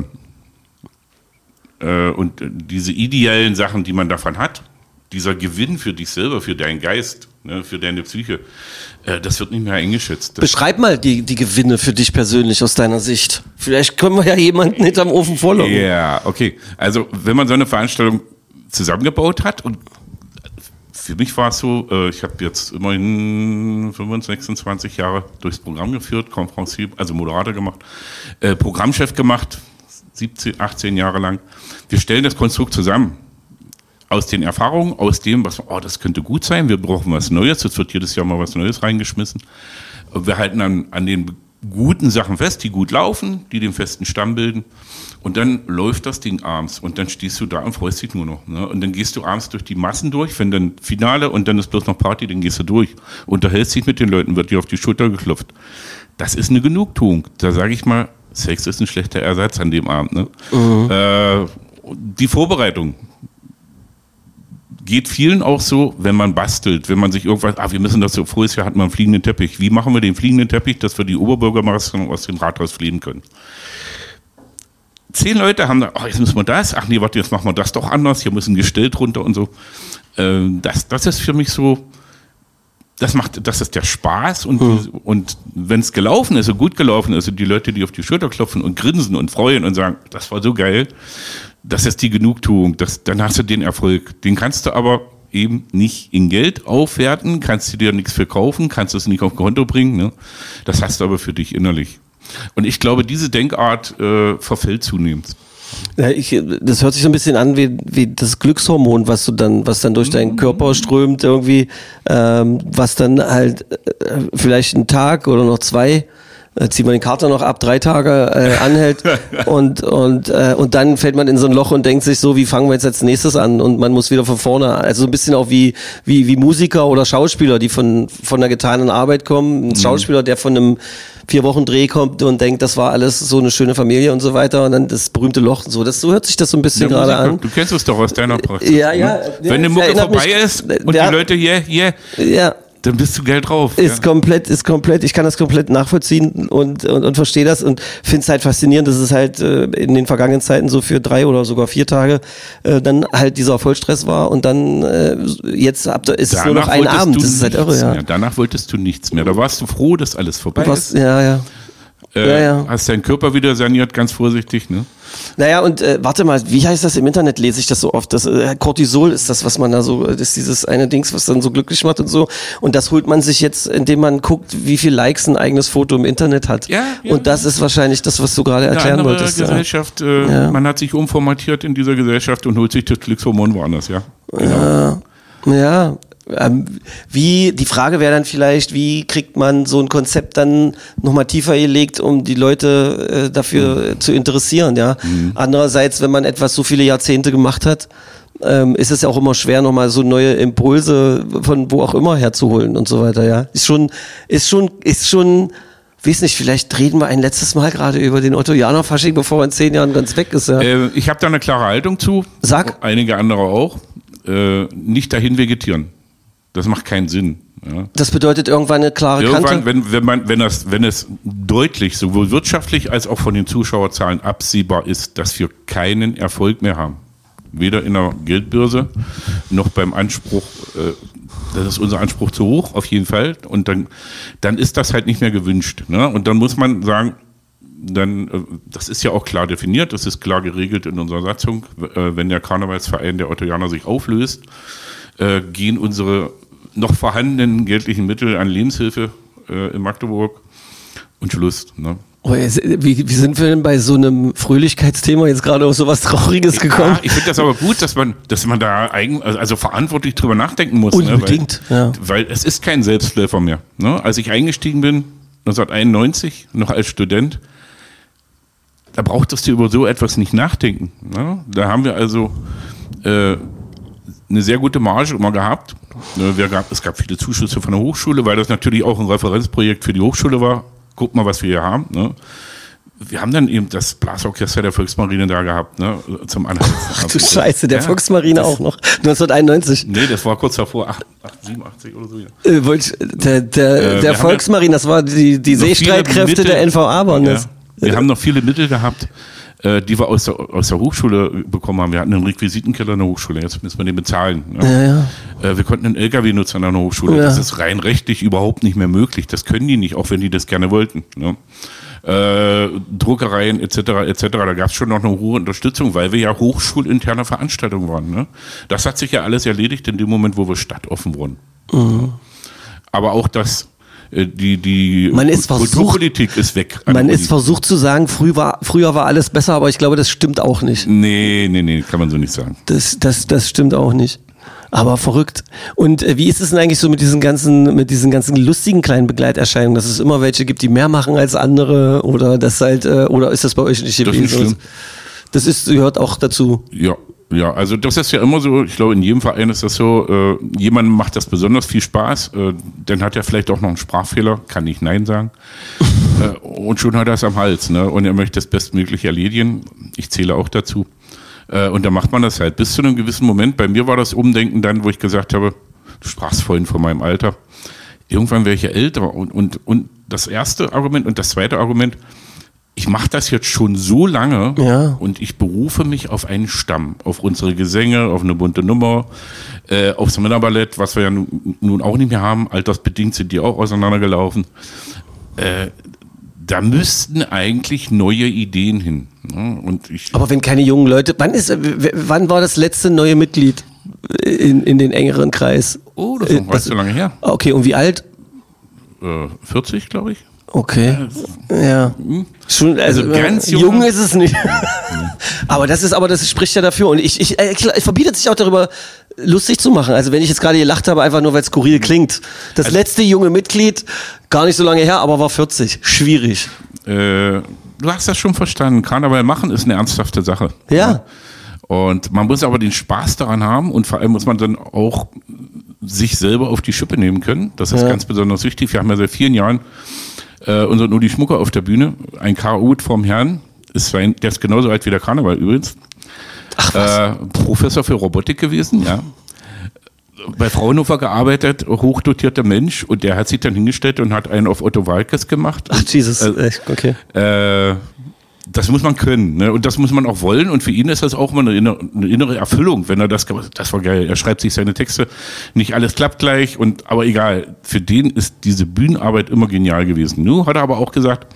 Und diese ideellen Sachen, die man davon hat, dieser Gewinn für dich selber, für deinen Geist, ne, für deine Psyche, das wird nicht mehr eingeschätzt. Beschreib mal die Gewinne für dich persönlich aus deiner Sicht. Vielleicht können wir ja jemanden hinterm Ofen vorlocken. Ja, okay. Also wenn man so eine Veranstaltung zusammengebaut hat und für mich war es so, ich habe jetzt immerhin 26 Jahre durchs Programm geführt, Konferencier, also Moderator gemacht, Programmchef gemacht, 17, 18 Jahre lang. Wir stellen das Konstrukt zusammen. Aus den Erfahrungen, aus dem, das könnte gut sein, wir brauchen was Neues, jetzt wird jedes Jahr mal was Neues reingeschmissen. Wir halten an den guten Sachen fest, die gut laufen, die den festen Stamm bilden. Und dann läuft das Ding abends und dann stehst du da und freust dich nur noch. Ne? Und dann gehst du abends durch die Massen durch, wenn dann Finale und dann ist bloß noch Party, dann gehst du durch. Unterhältst dich mit den Leuten, wird dir auf die Schulter geklopft. Das ist eine Genugtuung. Da sage ich mal, Sex ist ein schlechter Ersatz an dem Abend. Ne? Die Vorbereitung geht vielen auch so, wenn man bastelt, wenn man sich irgendwas, wir müssen das so, voriges Jahr hatten wir einen fliegenden Teppich. Wie machen wir den fliegenden Teppich, dass wir die Oberbürgermeisterin aus dem Rathaus fliehen können? 10 Leute haben da, jetzt müssen wir das, jetzt machen wir das doch anders, hier muss ein Gestell drunter und so. Das ist für mich so, das ist der Spaß und wenn es gelaufen ist und gut gelaufen ist und die Leute, die auf die Schulter klopfen und grinsen und freuen und sagen, das war so geil, das ist die Genugtuung, dann hast du den Erfolg. Den kannst du aber eben nicht in Geld aufwerten, kannst du dir nichts verkaufen, kannst es nicht auf Konto bringen. Ne? Das hast du aber für dich innerlich. Und ich glaube, diese Denkart verfällt zunehmend. Ja, das hört sich so ein bisschen an wie das Glückshormon, was dann durch deinen Körper strömt irgendwie, was dann halt vielleicht einen Tag oder noch 2, zieht man den Kater noch ab, 3 Tage anhält und dann fällt man in so ein Loch und denkt sich so, wie fangen wir jetzt als nächstes an und man muss wieder von vorne, also so ein bisschen auch wie Musiker oder Schauspieler, die von einer getanen Arbeit kommen, ein Schauspieler, der von einem 4 Wochen Dreh kommt und denkt, das war alles so eine schöne Familie und so weiter und dann das berühmte Loch und so, so hört sich das so ein bisschen gerade an. Du kennst es doch aus deiner Praxis. Ja. Wenn die Mucke vorbei ist und die Leute yeah, dann bist du geil drauf. Ist komplett. Ich kann das komplett nachvollziehen und verstehe das und finde es halt faszinierend, dass es halt in den vergangenen Zeiten so für 3 oder sogar 4 Tage dann halt dieser Vollstress war und dann jetzt ist es nur noch ein Abend. Das ist halt irre, ja. Danach wolltest du nichts mehr. Da warst du froh, dass alles vorbei ist. Ja. Hast deinen Körper wieder saniert, ganz vorsichtig, ne? Naja, und warte mal, wie heißt das im Internet, lese ich das so oft, das Cortisol ist das, was man da so, das ist dieses eine Dings, was dann so glücklich macht und so, und das holt man sich jetzt, indem man guckt, wie viel Likes ein eigenes Foto im Internet hat. Ja. Und das ist wahrscheinlich das, was du gerade erklären wolltest. Gesellschaft, man hat sich umformatiert in dieser Gesellschaft und holt sich das Glückshormon woanders, ja. Genau. Ja. Die Frage wäre dann vielleicht, wie kriegt man so ein Konzept dann nochmal tiefer gelegt, um die Leute dafür zu interessieren, ja. Andererseits, wenn man etwas so viele Jahrzehnte gemacht hat, ist es ja auch immer schwer, nochmal so neue Impulse von wo auch immer herzuholen und so weiter, ja. Ist schon, weiß nicht, vielleicht reden wir ein letztes Mal gerade über den Otto-Janer-Fasching, bevor er in 10 Jahren ganz weg ist, ja. Ich habe da eine klare Haltung zu. Sag. Einige andere auch. Nicht dahin vegetieren. Das macht keinen Sinn. Ja. Das bedeutet irgendwann eine klare Kante? Wenn es deutlich, sowohl wirtschaftlich als auch von den Zuschauerzahlen absehbar ist, dass wir keinen Erfolg mehr haben. Weder in der Geldbörse noch beim Anspruch, das ist unser Anspruch zu hoch, auf jeden Fall. Und dann ist das halt nicht mehr gewünscht. Ne? Und dann muss man sagen, das ist ja auch klar definiert, das ist klar geregelt in unserer Satzung. Wenn der Karnevalsverein der Otto-Janer sich auflöst, gehen unsere noch vorhandenen geldlichen Mittel an Lebenshilfe in Magdeburg und Schluss. Ne? Wie sind wir denn bei so einem Fröhlichkeitsthema jetzt gerade auf so was Trauriges gekommen? Ja, ich finde das aber gut, dass man da also verantwortlich drüber nachdenken muss. Unbedingt, ne? Weil es ist kein Selbstläufer mehr. Ne? Als ich eingestiegen bin, 1991, noch als Student, da brauchtest du über so etwas nicht nachdenken. Ne? Da haben wir also eine sehr gute Marge immer gehabt. Es gab viele Zuschüsse von der Hochschule, weil das natürlich auch ein Referenzprojekt für die Hochschule war. Guck mal, was wir hier haben. Ne? Wir haben dann eben das Blasorchester der Volksmarine da gehabt, ne? Zum Anheizen. Ach du Scheiße, der Volksmarine auch noch. 1991. Nee, das war kurz davor, 87 oder so. Ja. Der Volksmarine, das war die Seestreitkräfte der NVA waren das. Wir haben noch viele Mittel gehabt, die wir aus der Hochschule bekommen haben. Wir hatten einen Requisitenkeller in der Hochschule, jetzt müssen wir den bezahlen. Ne? Wir konnten einen LKW nutzen an der Hochschule. Ja. Das ist rein rechtlich überhaupt nicht mehr möglich. Das können die nicht, auch wenn die das gerne wollten. Ne? Druckereien etc. Da gab es schon noch eine hohe Unterstützung, weil wir ja hochschulinterne Veranstaltungen waren. Ne? Das hat sich ja alles erledigt in dem Moment, wo wir stadtoffen wurden. Mhm. Aber auch das die Kulturpolitik ist weg. Man ist versucht zu sagen, früher war alles besser, aber ich glaube, das stimmt auch nicht. Nee, kann man so nicht sagen. Das stimmt auch nicht. Aber verrückt. Und wie ist es denn eigentlich so mit diesen ganzen lustigen kleinen Begleiterscheinungen, dass es immer welche gibt, die mehr machen als andere oder das halt, oder ist das bei euch nicht gewesen? Das gehört auch dazu. Ja, also das ist ja immer so, ich glaube in jedem Verein ist das so, jemandem macht das besonders viel Spaß, dann hat er vielleicht auch noch einen Sprachfehler, kann nicht Nein sagen und schon hat er es am Hals, ne? Und er möchte das bestmöglich erledigen, ich zähle auch dazu und dann macht man das halt bis zu einem gewissen Moment. Bei mir war das Umdenken dann, wo ich gesagt habe, du sprachst vorhin von meinem Alter, irgendwann wäre ich ja älter und das erste Argument und das zweite Argument, ich mache das jetzt schon so lange und ich berufe mich auf einen Stamm, auf unsere Gesänge, auf eine bunte Nummer, aufs Männerballett, was wir ja nun auch nicht mehr haben, altersbedingt sind die auch auseinandergelaufen. Da müssten eigentlich neue Ideen hin. Ne? Aber wenn keine jungen Leute, wann war das letzte neue Mitglied in den engeren Kreis? Oh, das ist so lange her. Okay, und wie alt? 40, glaube ich. Okay, ja. Schon, also ganz jung ist es nicht. aber das spricht ja dafür. Und ich verbietet sich auch darüber, lustig zu machen. Also wenn ich jetzt gerade gelacht habe, einfach nur, weil es skurril klingt. Das letzte junge Mitglied, gar nicht so lange her, aber war 40. Schwierig. Du hast das schon verstanden. Karneval machen ist eine ernsthafte Sache. Ja. Und man muss aber den Spaß daran haben und vor allem muss man dann auch sich selber auf die Schippe nehmen können. Das ist ganz besonders wichtig. Wir haben ja seit 4 Jahren unseren Uli Schmucker auf der Bühne, ein K.O. vom Herrn, der ist genauso alt wie der Karneval übrigens. Ach was. Professor für Robotik gewesen, ja. Bei Fraunhofer gearbeitet, hochdotierter Mensch und der hat sich dann hingestellt und hat einen auf Otto Walkes gemacht. Ach Jesus, echt, okay. Das muss man können, ne? Und das muss man auch wollen und für ihn ist das auch mal eine innere Erfüllung, wenn er das war geil, er schreibt sich seine Texte, nicht alles klappt gleich, aber egal, für den ist diese Bühnenarbeit immer genial gewesen. Nun hat er aber auch gesagt,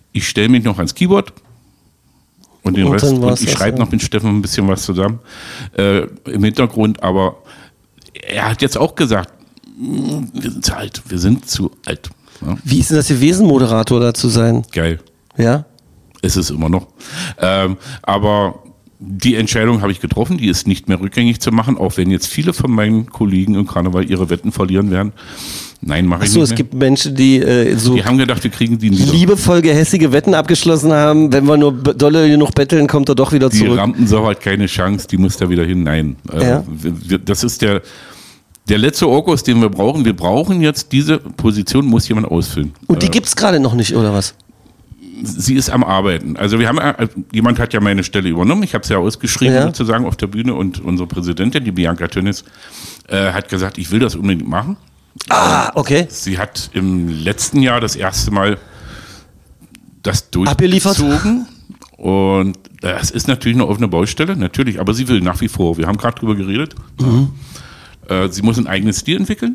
Ich stelle mich noch ans Keyboard und den Rest. Und ich schreibe noch mit Steffen ein bisschen was zusammen im Hintergrund. Aber er hat jetzt auch gesagt, wir sind zu alt. Wir sind zu alt. Ja? Wie ist denn das gewesen, Moderator da zu sein? Geil. Ja? Ist es immer noch. Aber die Entscheidung habe ich getroffen, die ist nicht mehr rückgängig zu machen, auch wenn jetzt viele von meinen Kollegen im Karneval ihre Wetten verlieren werden. Nein, mache ich nicht mehr. Es gibt Menschen, die die haben gedacht, wir kriegen die wieder. Liebevoll gehässige Wetten abgeschlossen haben. Wenn wir nur dolle genug betteln, kommt er doch wieder zurück. Die Rampensau hat keine Chance, die muss da wieder hin. Nein. Ja. Das ist der letzte Orkus, den wir brauchen. Wir brauchen jetzt diese Position, muss jemand ausfüllen. Und die gibt's gerade noch nicht, oder was? Sie ist am Arbeiten. Also jemand hat ja meine Stelle übernommen. Ich habe es ja ausgeschrieben sozusagen auf der Bühne und unsere Präsidentin, die Bianca Tönnis, hat gesagt, ich will das unbedingt machen. Ah, okay. Sie hat im letzten Jahr das erste Mal das durchgezogen. Und das ist natürlich eine offene Baustelle, natürlich, aber sie will nach wie vor. Wir haben gerade drüber geredet. Sie muss ein eigenes Stil entwickeln.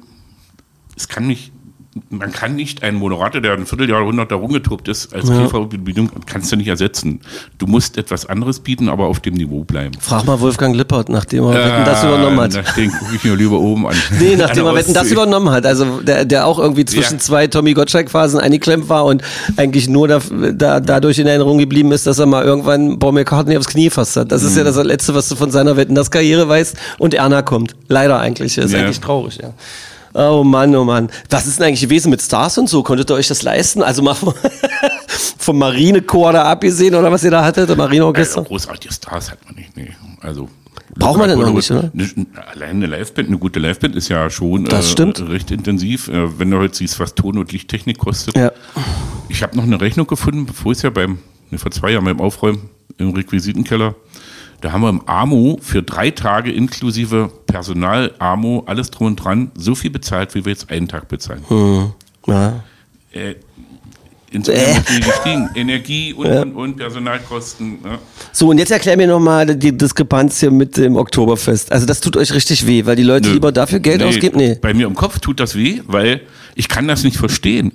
Man kann nicht einen Moderator, der ein Vierteljahrhundert da rumgetobt ist, als TV-Bedienung, kannst du nicht ersetzen. Du musst etwas anderes bieten, aber auf dem Niveau bleiben. Frag mal Wolfgang Lippert, nachdem er Wetten, das übernommen hat. Den gucke ich mir lieber oben an. Nee, nachdem er Wetten, das übernommen hat. Also der auch irgendwie zwischen zwei Tommy Gottschalk-Phasen eingeklemmt war und eigentlich nur dadurch in Erinnerung geblieben ist, dass er mal irgendwann Paul McCartney aufs Knie gefasst hat. Das ist ja das Letzte, was du von seiner Wetten, das Karriere weißt. Und Erna kommt. Leider eigentlich. Das ist eigentlich traurig, ja. Oh Mann. Was ist denn eigentlich gewesen mit Stars und so? Konntet ihr euch das leisten? Also mal vom Marinechor da abgesehen oder was ihr da hattet, der Marineorchester? Großartige Stars hat man nicht, nee. Also braucht man denn noch nicht, oder? Allein eine gute Liveband ist ja schon recht intensiv. Wenn du heute siehst, was Ton- und Lichttechnik kostet. Ja. Ich habe noch eine Rechnung gefunden, vor 2 Jahren beim Aufräumen im Requisitenkeller. Da haben wir im AMO für 3 Tage inklusive Personal, AMO, alles drum und dran, so viel bezahlt, wie wir jetzt einen Tag bezahlen. Ja. Insofern ist die gestiegen. Energie und Personalkosten. Ja. So, und jetzt erklär mir nochmal die Diskrepanz hier mit dem Oktoberfest. Also das tut euch richtig weh, weil die Leute lieber dafür Geld ausgeben? Nee. Bei mir im Kopf tut das weh, weil ich kann das nicht verstehen.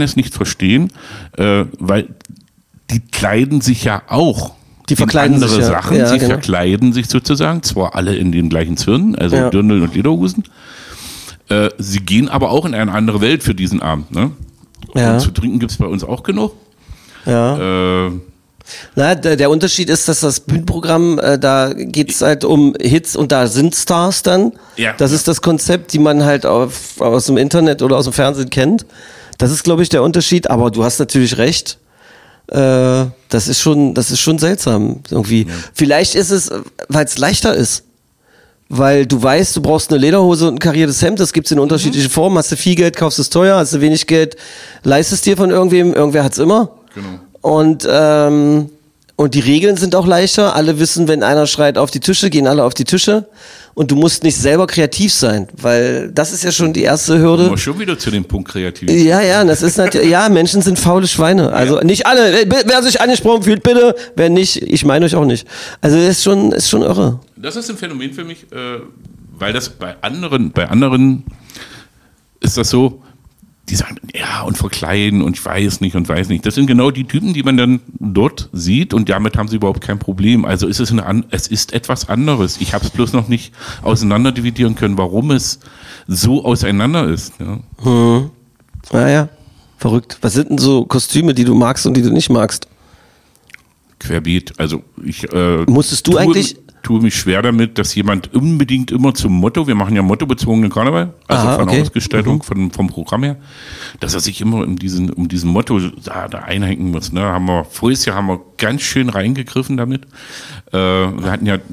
Weil die kleiden sich ja auch. Die verkleiden andere sich Sachen. Ja, sie verkleiden sich sozusagen, zwar alle in den gleichen Zwirnen, also Dirndl und Lederhosen. Sie gehen aber auch in eine andere Welt für diesen Abend. Ne? Ja. Und zu trinken gibt es bei uns auch genug. Ja. Der Unterschied ist, dass das Bühnenprogramm, da geht es halt um Hits und da sind Stars dann. Ja. Das ist das Konzept, die man halt aus dem Internet oder aus dem Fernsehen kennt. Das ist, glaube ich, der Unterschied. Aber du hast natürlich recht. Das ist schon seltsam irgendwie. Ja. Vielleicht ist es, weil es leichter ist. Weil du weißt, du brauchst eine Lederhose und ein kariertes Hemd, das gibt's in unterschiedlichen Formen. Hast du viel Geld, kaufst es teuer, hast du wenig Geld, leistest dir von irgendwer hat's immer. Genau. Und die Regeln sind auch leichter. Alle wissen, wenn einer schreit auf die Tische, gehen alle auf die Tische. Und du musst nicht selber kreativ sein, weil das ist ja schon die erste Hürde. Aber schon wieder zu dem Punkt kreativ. Ja, das ist natürlich, Menschen sind faule Schweine. Also nicht alle. Wer sich angesprochen fühlt, bitte. Wer nicht, ich meine euch auch nicht. Also ist schon irre. Das ist ein Phänomen für mich, weil das bei anderen ist das so, die sagen, und verkleiden und ich weiß nicht. Das sind genau die Typen, die man dann dort sieht und damit haben sie überhaupt kein Problem. Also es ist etwas anderes. Ich habe es bloß noch nicht auseinander dividieren können, warum es so auseinander ist. Ja. Naja, verrückt. Was sind denn so Kostüme, die du magst und die du nicht magst? Querbeet. Also musstest du eigentlich... tue mich schwer damit, dass jemand unbedingt immer zum Motto, wir machen ja mottobezogenen Karneval, also von der Ausgestaltung, vom Programm her, dass er sich immer um diesen Motto da einhängen muss. Ne? Voriges Jahr haben wir ganz schön reingegriffen damit. Wir hatten ja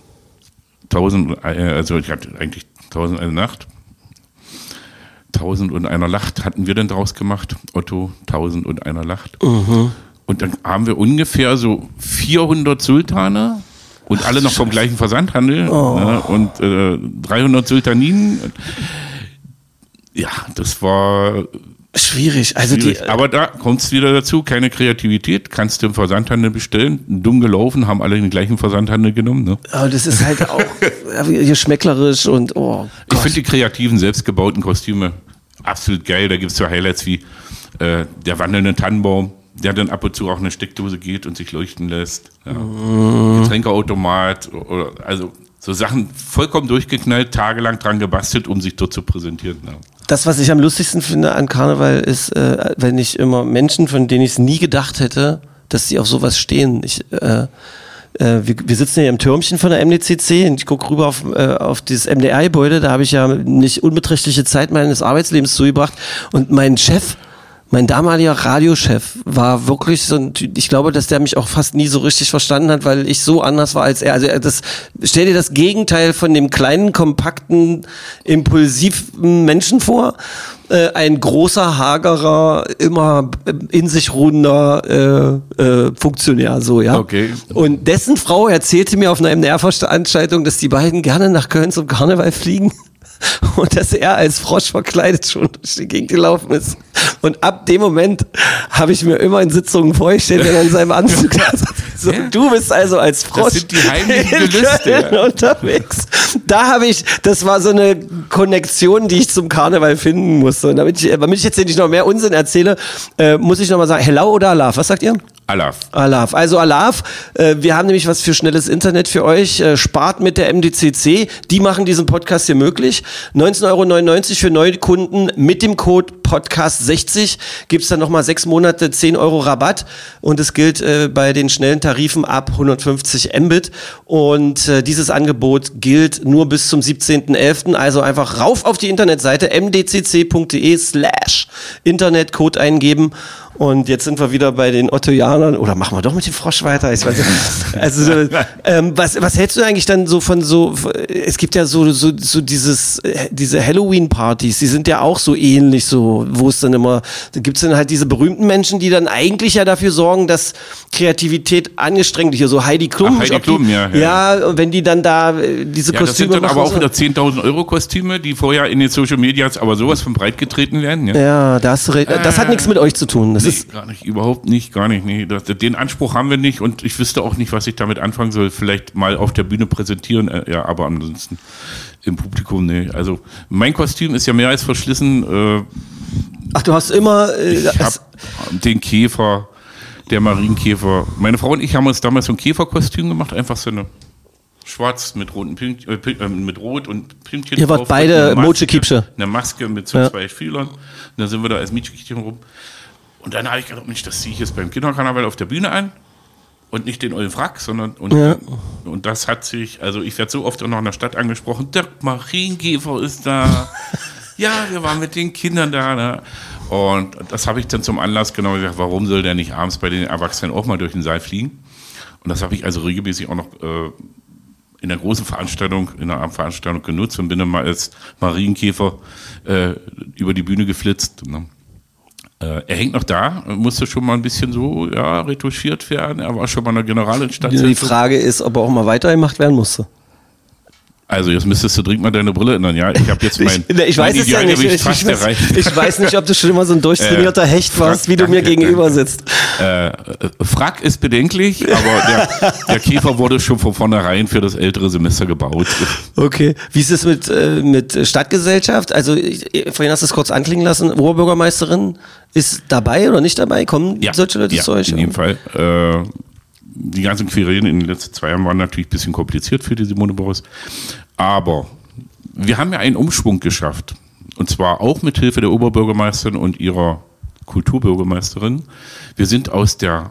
1001 Nacht. 1001 Nacht hatten wir dann draus gemacht. Otto, 1001 Nacht. Und dann haben wir ungefähr so 400 Sultane und alle noch vom gleichen Versandhandel ne, und 300 Sultaninen. Ja, das war schwierig. Aber da kommt es wieder dazu, keine Kreativität, kannst du im Versandhandel bestellen. Dumm gelaufen, haben alle den gleichen Versandhandel genommen. Ne? Aber das ist halt auch geschmäcklerisch und Ich finde die kreativen, selbstgebauten Kostüme absolut geil. Da gibt es so Highlights wie der wandelnde Tannenbaum. der dann ab und zu auch eine Steckdose geht und sich leuchten lässt. Ja. Getränkeautomat, also so Sachen vollkommen durchgeknallt, tagelang dran gebastelt, um sich dort zu präsentieren. Ja. Das, was ich am lustigsten finde an Karneval, ist, wenn ich immer Menschen, von denen ich es nie gedacht hätte, dass sie auf sowas stehen. Wir sitzen hier im Türmchen von der MDCC und ich gucke rüber auf dieses MDR-Gebäude. Da habe ich ja nicht unbeträchtliche Zeit meines Arbeitslebens zugebracht. Und mein Chef, mein damaliger Radiochef, war wirklich so ein Typ, ich glaube, dass der mich auch fast nie so richtig verstanden hat, weil ich so anders war als er. Also stell dir das Gegenteil von dem kleinen, kompakten, impulsiven Menschen vor. Ein großer, hagerer, immer in sich ruhender Funktionär, so, ja. Okay. Und dessen Frau erzählte mir auf einer MDR-Veranstaltung, dass die beiden gerne nach Köln zum Karneval fliegen. Und dass er als Frosch verkleidet schon durch die Gegend gelaufen ist. Und ab dem Moment habe ich mir immer in Sitzungen vorgestellt, wenn er in seinem Anzug so, du bist also als Frosch das sind die heimlichen Gelüste, unterwegs. Das war so eine Konnektion, die ich zum Karneval finden musste. Und damit ich jetzt nicht noch mehr Unsinn erzähle, muss ich noch mal sagen, Hello oder Alaf? Was sagt ihr? Alaf. Also Alaf, wir haben nämlich was für schnelles Internet für euch. Spart mit der MDCC. Die machen diesen Podcast hier möglich. 19,99 € für Neukunden mit dem Code Podcast60 gibt's dann nochmal 6 Monate 10 € Rabatt. Und es gilt bei den schnellen Tarifen ab 150 Mbit. Und dieses Angebot gilt nur bis zum 17.11. Also einfach rauf auf die Internetseite mdcc.de/Internetcode eingeben. Und jetzt sind wir wieder bei den Ottoianern. Oder machen wir doch mit dem Frosch weiter? Ich weiß nicht. Also, was hältst du eigentlich dann so von so, es gibt ja so diese Halloween-Partys, die sind ja auch so ähnlich, so, wo es dann immer, da gibt's dann halt diese berühmten Menschen, die dann eigentlich ja dafür sorgen, dass Kreativität angestrengt wird. Hier so Heidi Klum. Heidi Klum, ja. Ja, wenn die dann da diese Kostüme das sind dann machen. aber auch wieder 10.000 € Kostüme, die vorher in den Social Medias aber sowas von breit getreten werden. Ja, das hat nichts mit euch zu tun. Das ist gar nicht, überhaupt nicht, gar nicht. Nee. Den Anspruch haben wir nicht und ich wüsste auch nicht, was ich damit anfangen soll. Vielleicht mal auf der Bühne präsentieren, ja, aber ansonsten im Publikum, nee. Also mein Kostüm ist ja mehr als verschlissen. Ach, du hast immer... ich habe den Käfer, der Marienkäfer. Meine Frau und ich haben uns damals so ein Käferkostüm gemacht, einfach so eine schwarz mit roten mit Rot und Pünktchen. Ihr wart beide Moche-Kiepsche. Eine Maske mit so 2 Fühlern. Und dann sind wir da als Mietschkichtchen rum. Und dann habe ich gedacht, Mensch, das ziehe ich jetzt beim Kinderkarneval auf der Bühne an und nicht den ollen Frack, sondern und das hat sich, also ich werde so oft auch noch in der Stadt angesprochen, der Marienkäfer ist da, ja, wir waren mit den Kindern da, ne? Und das habe ich dann zum Anlass genommen, gesagt, warum soll der nicht abends bei den Erwachsenen auch mal durch den Saal fliegen? Und das habe ich also regelmäßig auch noch in der großen Veranstaltung, in der Abendveranstaltung genutzt und bin dann mal als Marienkäfer über die Bühne geflitzt, ne? Er hängt noch da, musste schon mal ein bisschen so retuschiert werden. Er war schon mal in der Generalinstanz. Die Frage ist, ob er auch mal weitergemacht werden musste. Also jetzt müsstest du dringend mal deine Brille ändern, ja. Ich habe jetzt mein Ideal fast erreicht. Ich weiß nicht, ob du schon immer so ein durchtrainierter Hecht warst, wie du mir gegenüber sitzt. Frack ist bedenklich, aber der Käfer wurde schon von vornherein für das ältere Semester gebaut. Okay. Wie ist es mit Stadtgesellschaft? Also vorhin hast du es kurz anklingen lassen. Oberbürgermeisterin ist dabei oder nicht dabei? Kommen solche Leute zu euch? In jedem Fall. Die ganzen Querelen in den letzten 2 Jahren waren natürlich ein bisschen kompliziert für die Simone Boris. Aber wir haben ja einen Umschwung geschafft. Und zwar auch mit Hilfe der Oberbürgermeisterin und ihrer Kulturbürgermeisterin. Wir sind aus der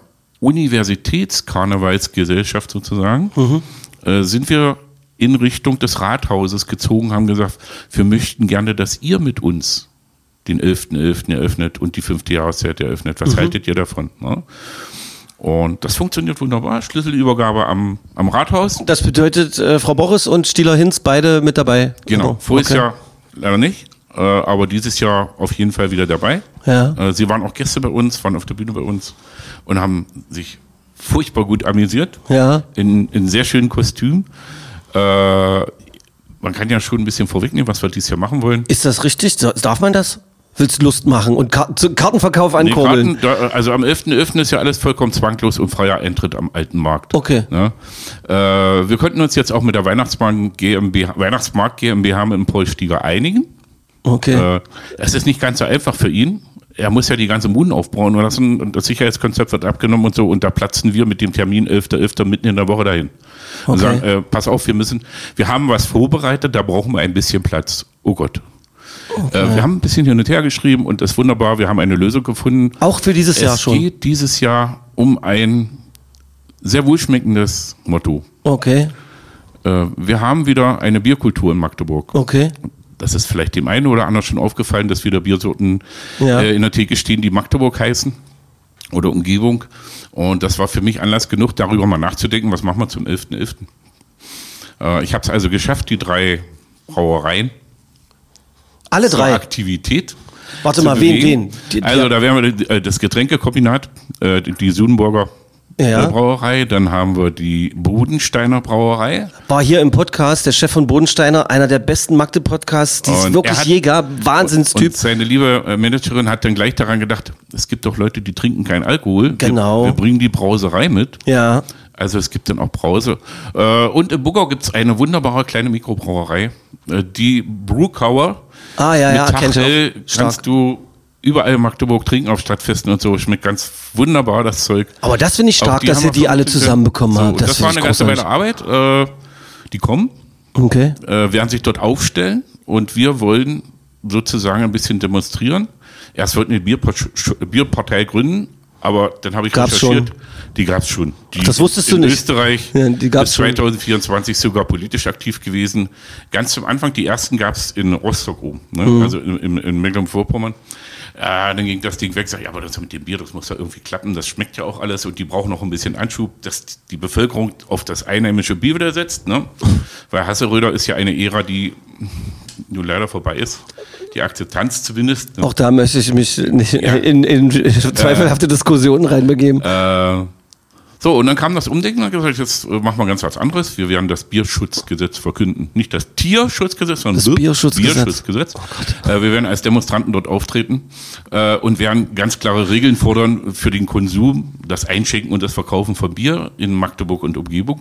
Universitätskarnevalsgesellschaft sozusagen, sind wir in Richtung des Rathauses gezogen, haben gesagt, wir möchten gerne, dass ihr mit uns den 11.11. eröffnet und die 5. Jahreszeit eröffnet. Was haltet ihr davon? Ne? Und das funktioniert wunderbar. Schlüsselübergabe am Rathaus. Das bedeutet, Frau Boris und Stieler Hinz beide mit dabei? Genau. Voriges Jahr leider nicht, aber dieses Jahr auf jeden Fall wieder dabei. Ja. Sie waren auch Gäste bei uns, waren auf der Bühne bei uns und haben sich furchtbar gut amüsiert. Ja. In sehr schönen Kostümen. Man kann ja schon ein bisschen vorwegnehmen, was wir dieses Jahr machen wollen. Ist das richtig? Darf man das? Willst du Lust machen und Kartenverkauf ankurbeln? Also am 11.11. ist ja alles vollkommen zwanglos und freier Eintritt am alten Markt. Okay. Ja? Wir könnten uns jetzt auch mit der Weihnachtsmarkt GmbH mit dem Paul Stieger einigen. Okay. Es ist nicht ganz so einfach für ihn. er muss ja die ganze Muden aufbauen lassen und das Sicherheitskonzept wird abgenommen und so und da platzen wir mit dem Termin 11.11. mitten in der Woche dahin. Und sagen, pass auf, wir haben was vorbereitet, da brauchen wir ein bisschen Platz. Oh Gott. Okay. Wir haben ein bisschen hin und her geschrieben und das ist wunderbar, wir haben eine Lösung gefunden. Auch für dieses Jahr schon? Es geht dieses Jahr um ein sehr wohlschmeckendes Motto. Okay. Wir haben wieder eine Bierkultur in Magdeburg. Okay. Das ist vielleicht dem einen oder anderen schon aufgefallen, dass wieder Biersorten in der Theke stehen, die Magdeburg heißen oder Umgebung. Und das war für mich Anlass genug, darüber mal nachzudenken, was machen wir zum 11.11. Ich habe es also geschafft, die 3 Brauereien alle 3? zur Aktivität. Warte mal, wen? Also da wären wir das Getränkekombinat, die Sudenburger Brauerei, dann haben wir die Bodensteiner Brauerei. War hier im Podcast der Chef von Bodensteiner, einer der besten Magde-Podcasts, die es wirklich je gab. Wahnsinnstyp. Und seine liebe Managerin hat dann gleich daran gedacht, es gibt doch Leute, die trinken keinen Alkohol. Genau. Wir bringen die Brauserei mit. Ja. Also es gibt dann auch Brause. Und in Buggau gibt es eine wunderbare kleine Mikrobrauerei, die Brewcower. Ah ja, mit Tachel kannst du überall in Magdeburg trinken auf Stadtfesten und so. Schmeckt ganz wunderbar, das Zeug. Aber das finde ich stark, dass ihr die alle zusammenbekommen habt. Das war eine ganze Weile Arbeit. Die kommen, werden sich dort aufstellen und wir wollen sozusagen ein bisschen demonstrieren. Erst wollten wir eine Bierpartei gründen, aber dann habe ich recherchiert. Die gab es schon. Das wusstest du nicht. In Österreich bis 2024 sogar politisch aktiv gewesen. Ganz zum Anfang, die ersten gab es in Rostock oben, also in Mecklenburg-Vorpommern. Dann ging das Ding weg, sag ich, aber das mit dem Bier, das muss ja irgendwie klappen, das schmeckt ja auch alles und die brauchen noch ein bisschen Anschub, dass die Bevölkerung auf das einheimische Bier wieder setzt, ne? Weil Hasseröder ist ja eine Ära, die nun leider vorbei ist. Die Akzeptanz zumindest. Ne? Auch da möchte ich mich nicht in zweifelhafte Diskussionen reinbegeben. So, und dann kam das Umdenken und gesagt, jetzt machen wir ganz was anderes. Wir werden das Bierschutzgesetz verkünden. Nicht das Tierschutzgesetz, sondern das Bierschutzgesetz. Oh wir werden als Demonstranten dort auftreten und werden ganz klare Regeln fordern für den Konsum, das Einschenken und das Verkaufen von Bier in Magdeburg und Umgebung.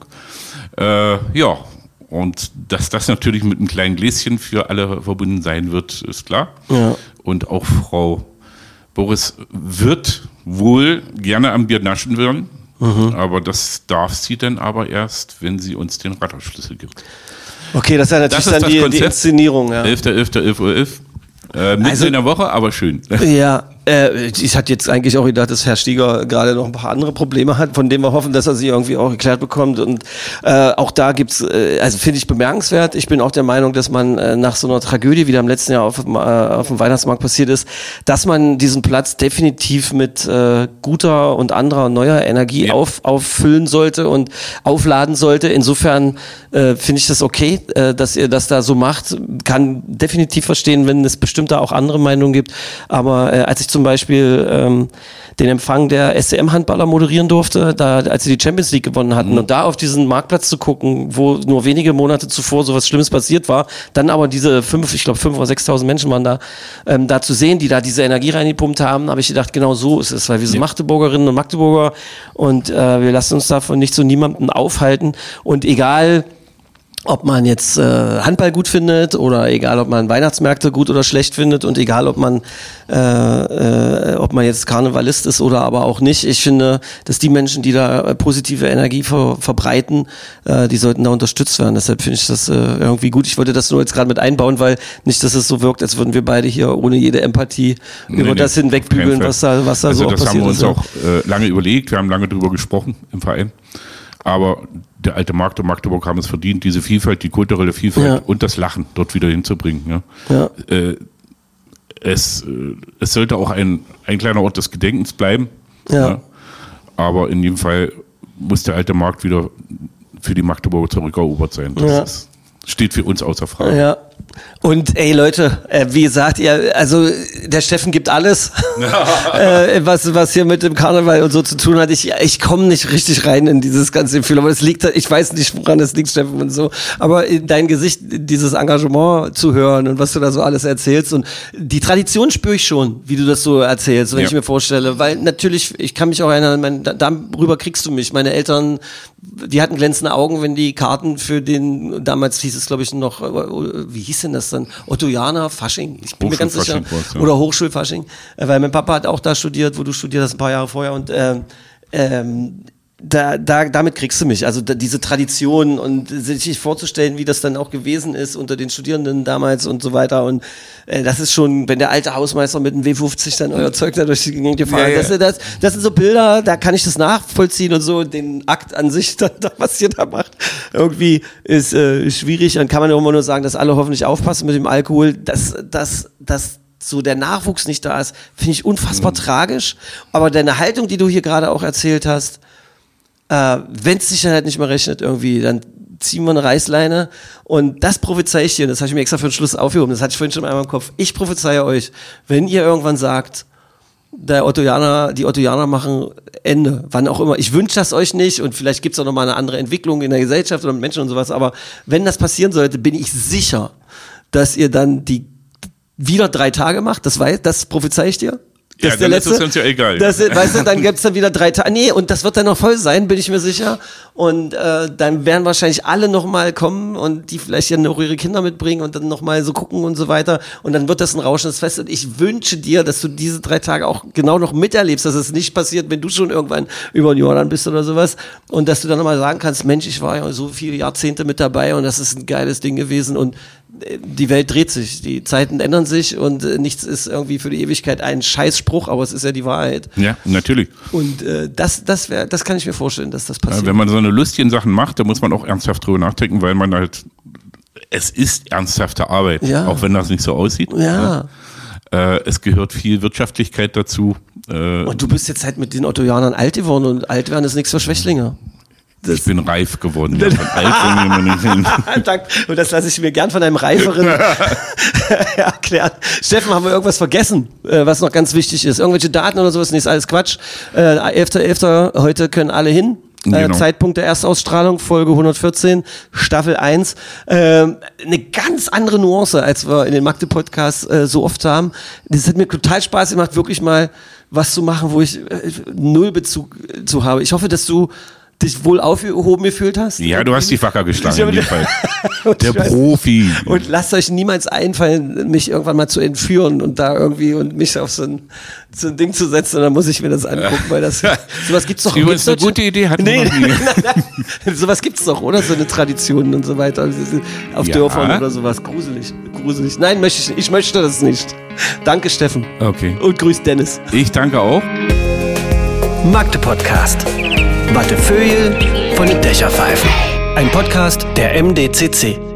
Und dass das natürlich mit einem kleinen Gläschen für alle verbunden sein wird, ist klar. Ja. Und auch Frau Boris wird wohl gerne am Bier naschen wollen. Aber das darf sie dann aber erst, wenn sie uns den Rathausschlüssel gibt. Okay, das ist ja natürlich dann die Inszenierung. Ja. 11.11. Mitten in der Woche, aber schön. Ja, ich hatte jetzt eigentlich auch gedacht, dass Herr Stieger gerade noch ein paar andere Probleme hat, von denen wir hoffen, dass er sie irgendwie auch geklärt bekommt. Und auch da gibt's, also finde ich bemerkenswert. Ich bin auch der Meinung, dass man nach so einer Tragödie, wie da im letzten Jahr auf dem Weihnachtsmarkt passiert ist, dass man diesen Platz definitiv mit guter und anderer neuer Energie auffüllen sollte und aufladen sollte. Insofern finde ich das okay, dass ihr das da so macht. Kann definitiv verstehen, wenn es bestimmt da auch andere Meinungen gibt. Aber als ich zum Beispiel den Empfang der SCM-Handballer moderieren durfte, als sie die Champions League gewonnen hatten und da auf diesen Marktplatz zu gucken, wo nur wenige Monate zuvor so was Schlimmes passiert war, dann aber diese 5.000 oder 6.000 Menschen waren da zu sehen, die da diese Energie reingepumpt haben, habe ich gedacht, genau so ist es, weil wir sind Magdeburgerinnen und Magdeburger und wir lassen uns davon nicht zu niemandem aufhalten und egal, ob man jetzt Handball gut findet oder egal, ob man Weihnachtsmärkte gut oder schlecht findet und egal, ob man jetzt Karnevalist ist oder aber auch nicht. Ich finde, dass die Menschen, die da positive Energie verbreiten, die sollten da unterstützt werden. Deshalb finde ich das irgendwie gut. Ich wollte das nur jetzt gerade mit einbauen, weil nicht, dass es so wirkt, als würden wir beide hier ohne jede Empathie über das hinwegbügeln, was da also so passiert ist. Das haben wir uns auch lange überlegt. Wir haben lange drüber gesprochen im Verein. Aber der alte Markt und Magdeburg haben es verdient, diese Vielfalt, die kulturelle Vielfalt und das Lachen dort wieder hinzubringen. Ja. Es sollte auch ein kleiner Ort des Gedenkens bleiben. Ja. Aber in jedem Fall muss der alte Markt wieder für die Magdeburger zurückerobert sein. Das steht für uns außer Frage. Ja. Und ey Leute, wie gesagt, also der Steffen gibt alles, was hier mit dem Karneval und so zu tun hat. Ich komme nicht richtig rein in dieses ganze Gefühl, aber es liegt, ich weiß nicht, woran es liegt, Steffen und so, aber in dein Gesicht, dieses Engagement zu hören und was du da so alles erzählst und die Tradition spüre ich schon, wie du das so erzählst, wenn ich mir vorstelle, weil natürlich, ich kann mich auch erinnern, darüber kriegst du mich, meine Eltern, die hatten glänzende Augen, wenn die Karten für den, damals hieß es glaube ich noch, wie hieß denn das dann? Ottoianer Fasching, ich bin mir ganz sicher. Ja. Oder Hochschulfasching, weil mein Papa hat auch da studiert, wo du studiert hast, ein paar Jahre vorher und damit kriegst du mich. Also diese Tradition und sich vorzustellen, wie das dann auch gewesen ist unter den Studierenden damals und so weiter. Und das ist schon, wenn der alte Hausmeister mit einem W50 dann euer Zeug da durch die Gegend gefahren ist. Das sind so Bilder, da kann ich das nachvollziehen und so. Den Akt an sich, was ihr da macht, irgendwie ist schwierig. Dann kann man immer nur sagen, dass alle hoffentlich aufpassen mit dem Alkohol. Dass so der Nachwuchs nicht da ist, finde ich unfassbar tragisch. Aber deine Haltung, die du hier gerade auch erzählt hast, wenn es sich dann halt nicht mehr rechnet irgendwie, dann ziehen wir eine Reißleine und das prophezei ich dir, das habe ich mir extra für den Schluss aufgehoben, das hatte ich vorhin schon einmal im Kopf, ich prophezeie euch, wenn ihr irgendwann sagt, die Ottoianer machen Ende, wann auch immer, ich wünsche das euch nicht und vielleicht gibt es auch nochmal eine andere Entwicklung in der Gesellschaft oder mit Menschen und sowas, aber wenn das passieren sollte, bin ich sicher, dass ihr dann die wieder 3 Tage macht, das prophezei ich dir. Ja, dann ist es uns ja egal. Weißt du, dann gibt's dann wieder 3 Tage. Nee, und das wird dann noch voll sein, bin ich mir sicher. Und dann werden wahrscheinlich alle nochmal kommen und die vielleicht ja noch ihre Kinder mitbringen und dann nochmal so gucken und so weiter. Und dann wird das ein rauschendes Fest. Und ich wünsche dir, dass du diese 3 Tage auch genau noch miterlebst, dass es nicht passiert, wenn du schon irgendwann über den Jordan bist oder sowas. Und dass du dann nochmal sagen kannst, Mensch, ich war ja so viele Jahrzehnte mit dabei und das ist ein geiles Ding gewesen und die Welt dreht sich, die Zeiten ändern sich und nichts ist irgendwie für die Ewigkeit ein Scheißspruch, aber es ist ja die Wahrheit. Ja, natürlich. Und das kann ich mir vorstellen, dass das passiert. Wenn man so eine lustigen Sachen macht, dann muss man auch ernsthaft drüber nachdenken, weil man halt, es ist ernsthafte Arbeit, auch wenn das nicht so aussieht. Ja. Es gehört viel Wirtschaftlichkeit dazu. Und du bist jetzt halt mit den Ottoianern alt geworden und alt werden ist nichts für Schwächlinge. Ich bin reif geworden. Ja, von alt Danke. Und das lasse ich mir gern von einem Reiferen erklären. Steffen, haben wir irgendwas vergessen, was noch ganz wichtig ist? Irgendwelche Daten oder sowas? Nee, ist alles Quatsch. 11.11. Heute können alle hin. Genau. Zeitpunkt der Erstausstrahlung, Folge 114, Staffel 1. Eine ganz andere Nuance, als wir in den Magde-Podcasts so oft haben. Das hat mir total Spaß gemacht, wirklich mal was zu machen, wo ich null Bezug zu habe. Ich hoffe, dass du dich wohl aufgehoben gefühlt hast. Ja, du hast die Wacker geschlagen in jedem Fall. Der Profi. Und lasst euch niemals einfallen, mich irgendwann mal zu entführen und da irgendwie und mich auf so ein Ding zu setzen und dann muss ich mir das angucken, weil das sowas gibt's doch. Übrigens eine gute Idee hatten wir noch nie. Sowas gibt's doch, oder? So eine Tradition und so weiter. Auf Dörfern oder sowas. Gruselig. Nein, ich möchte das nicht. Danke, Steffen. Okay. Und grüß Dennis. Ich danke auch. Magde-Podcast. Wattefeuille von den Dächerpfeifen. Ein Podcast der MDCC.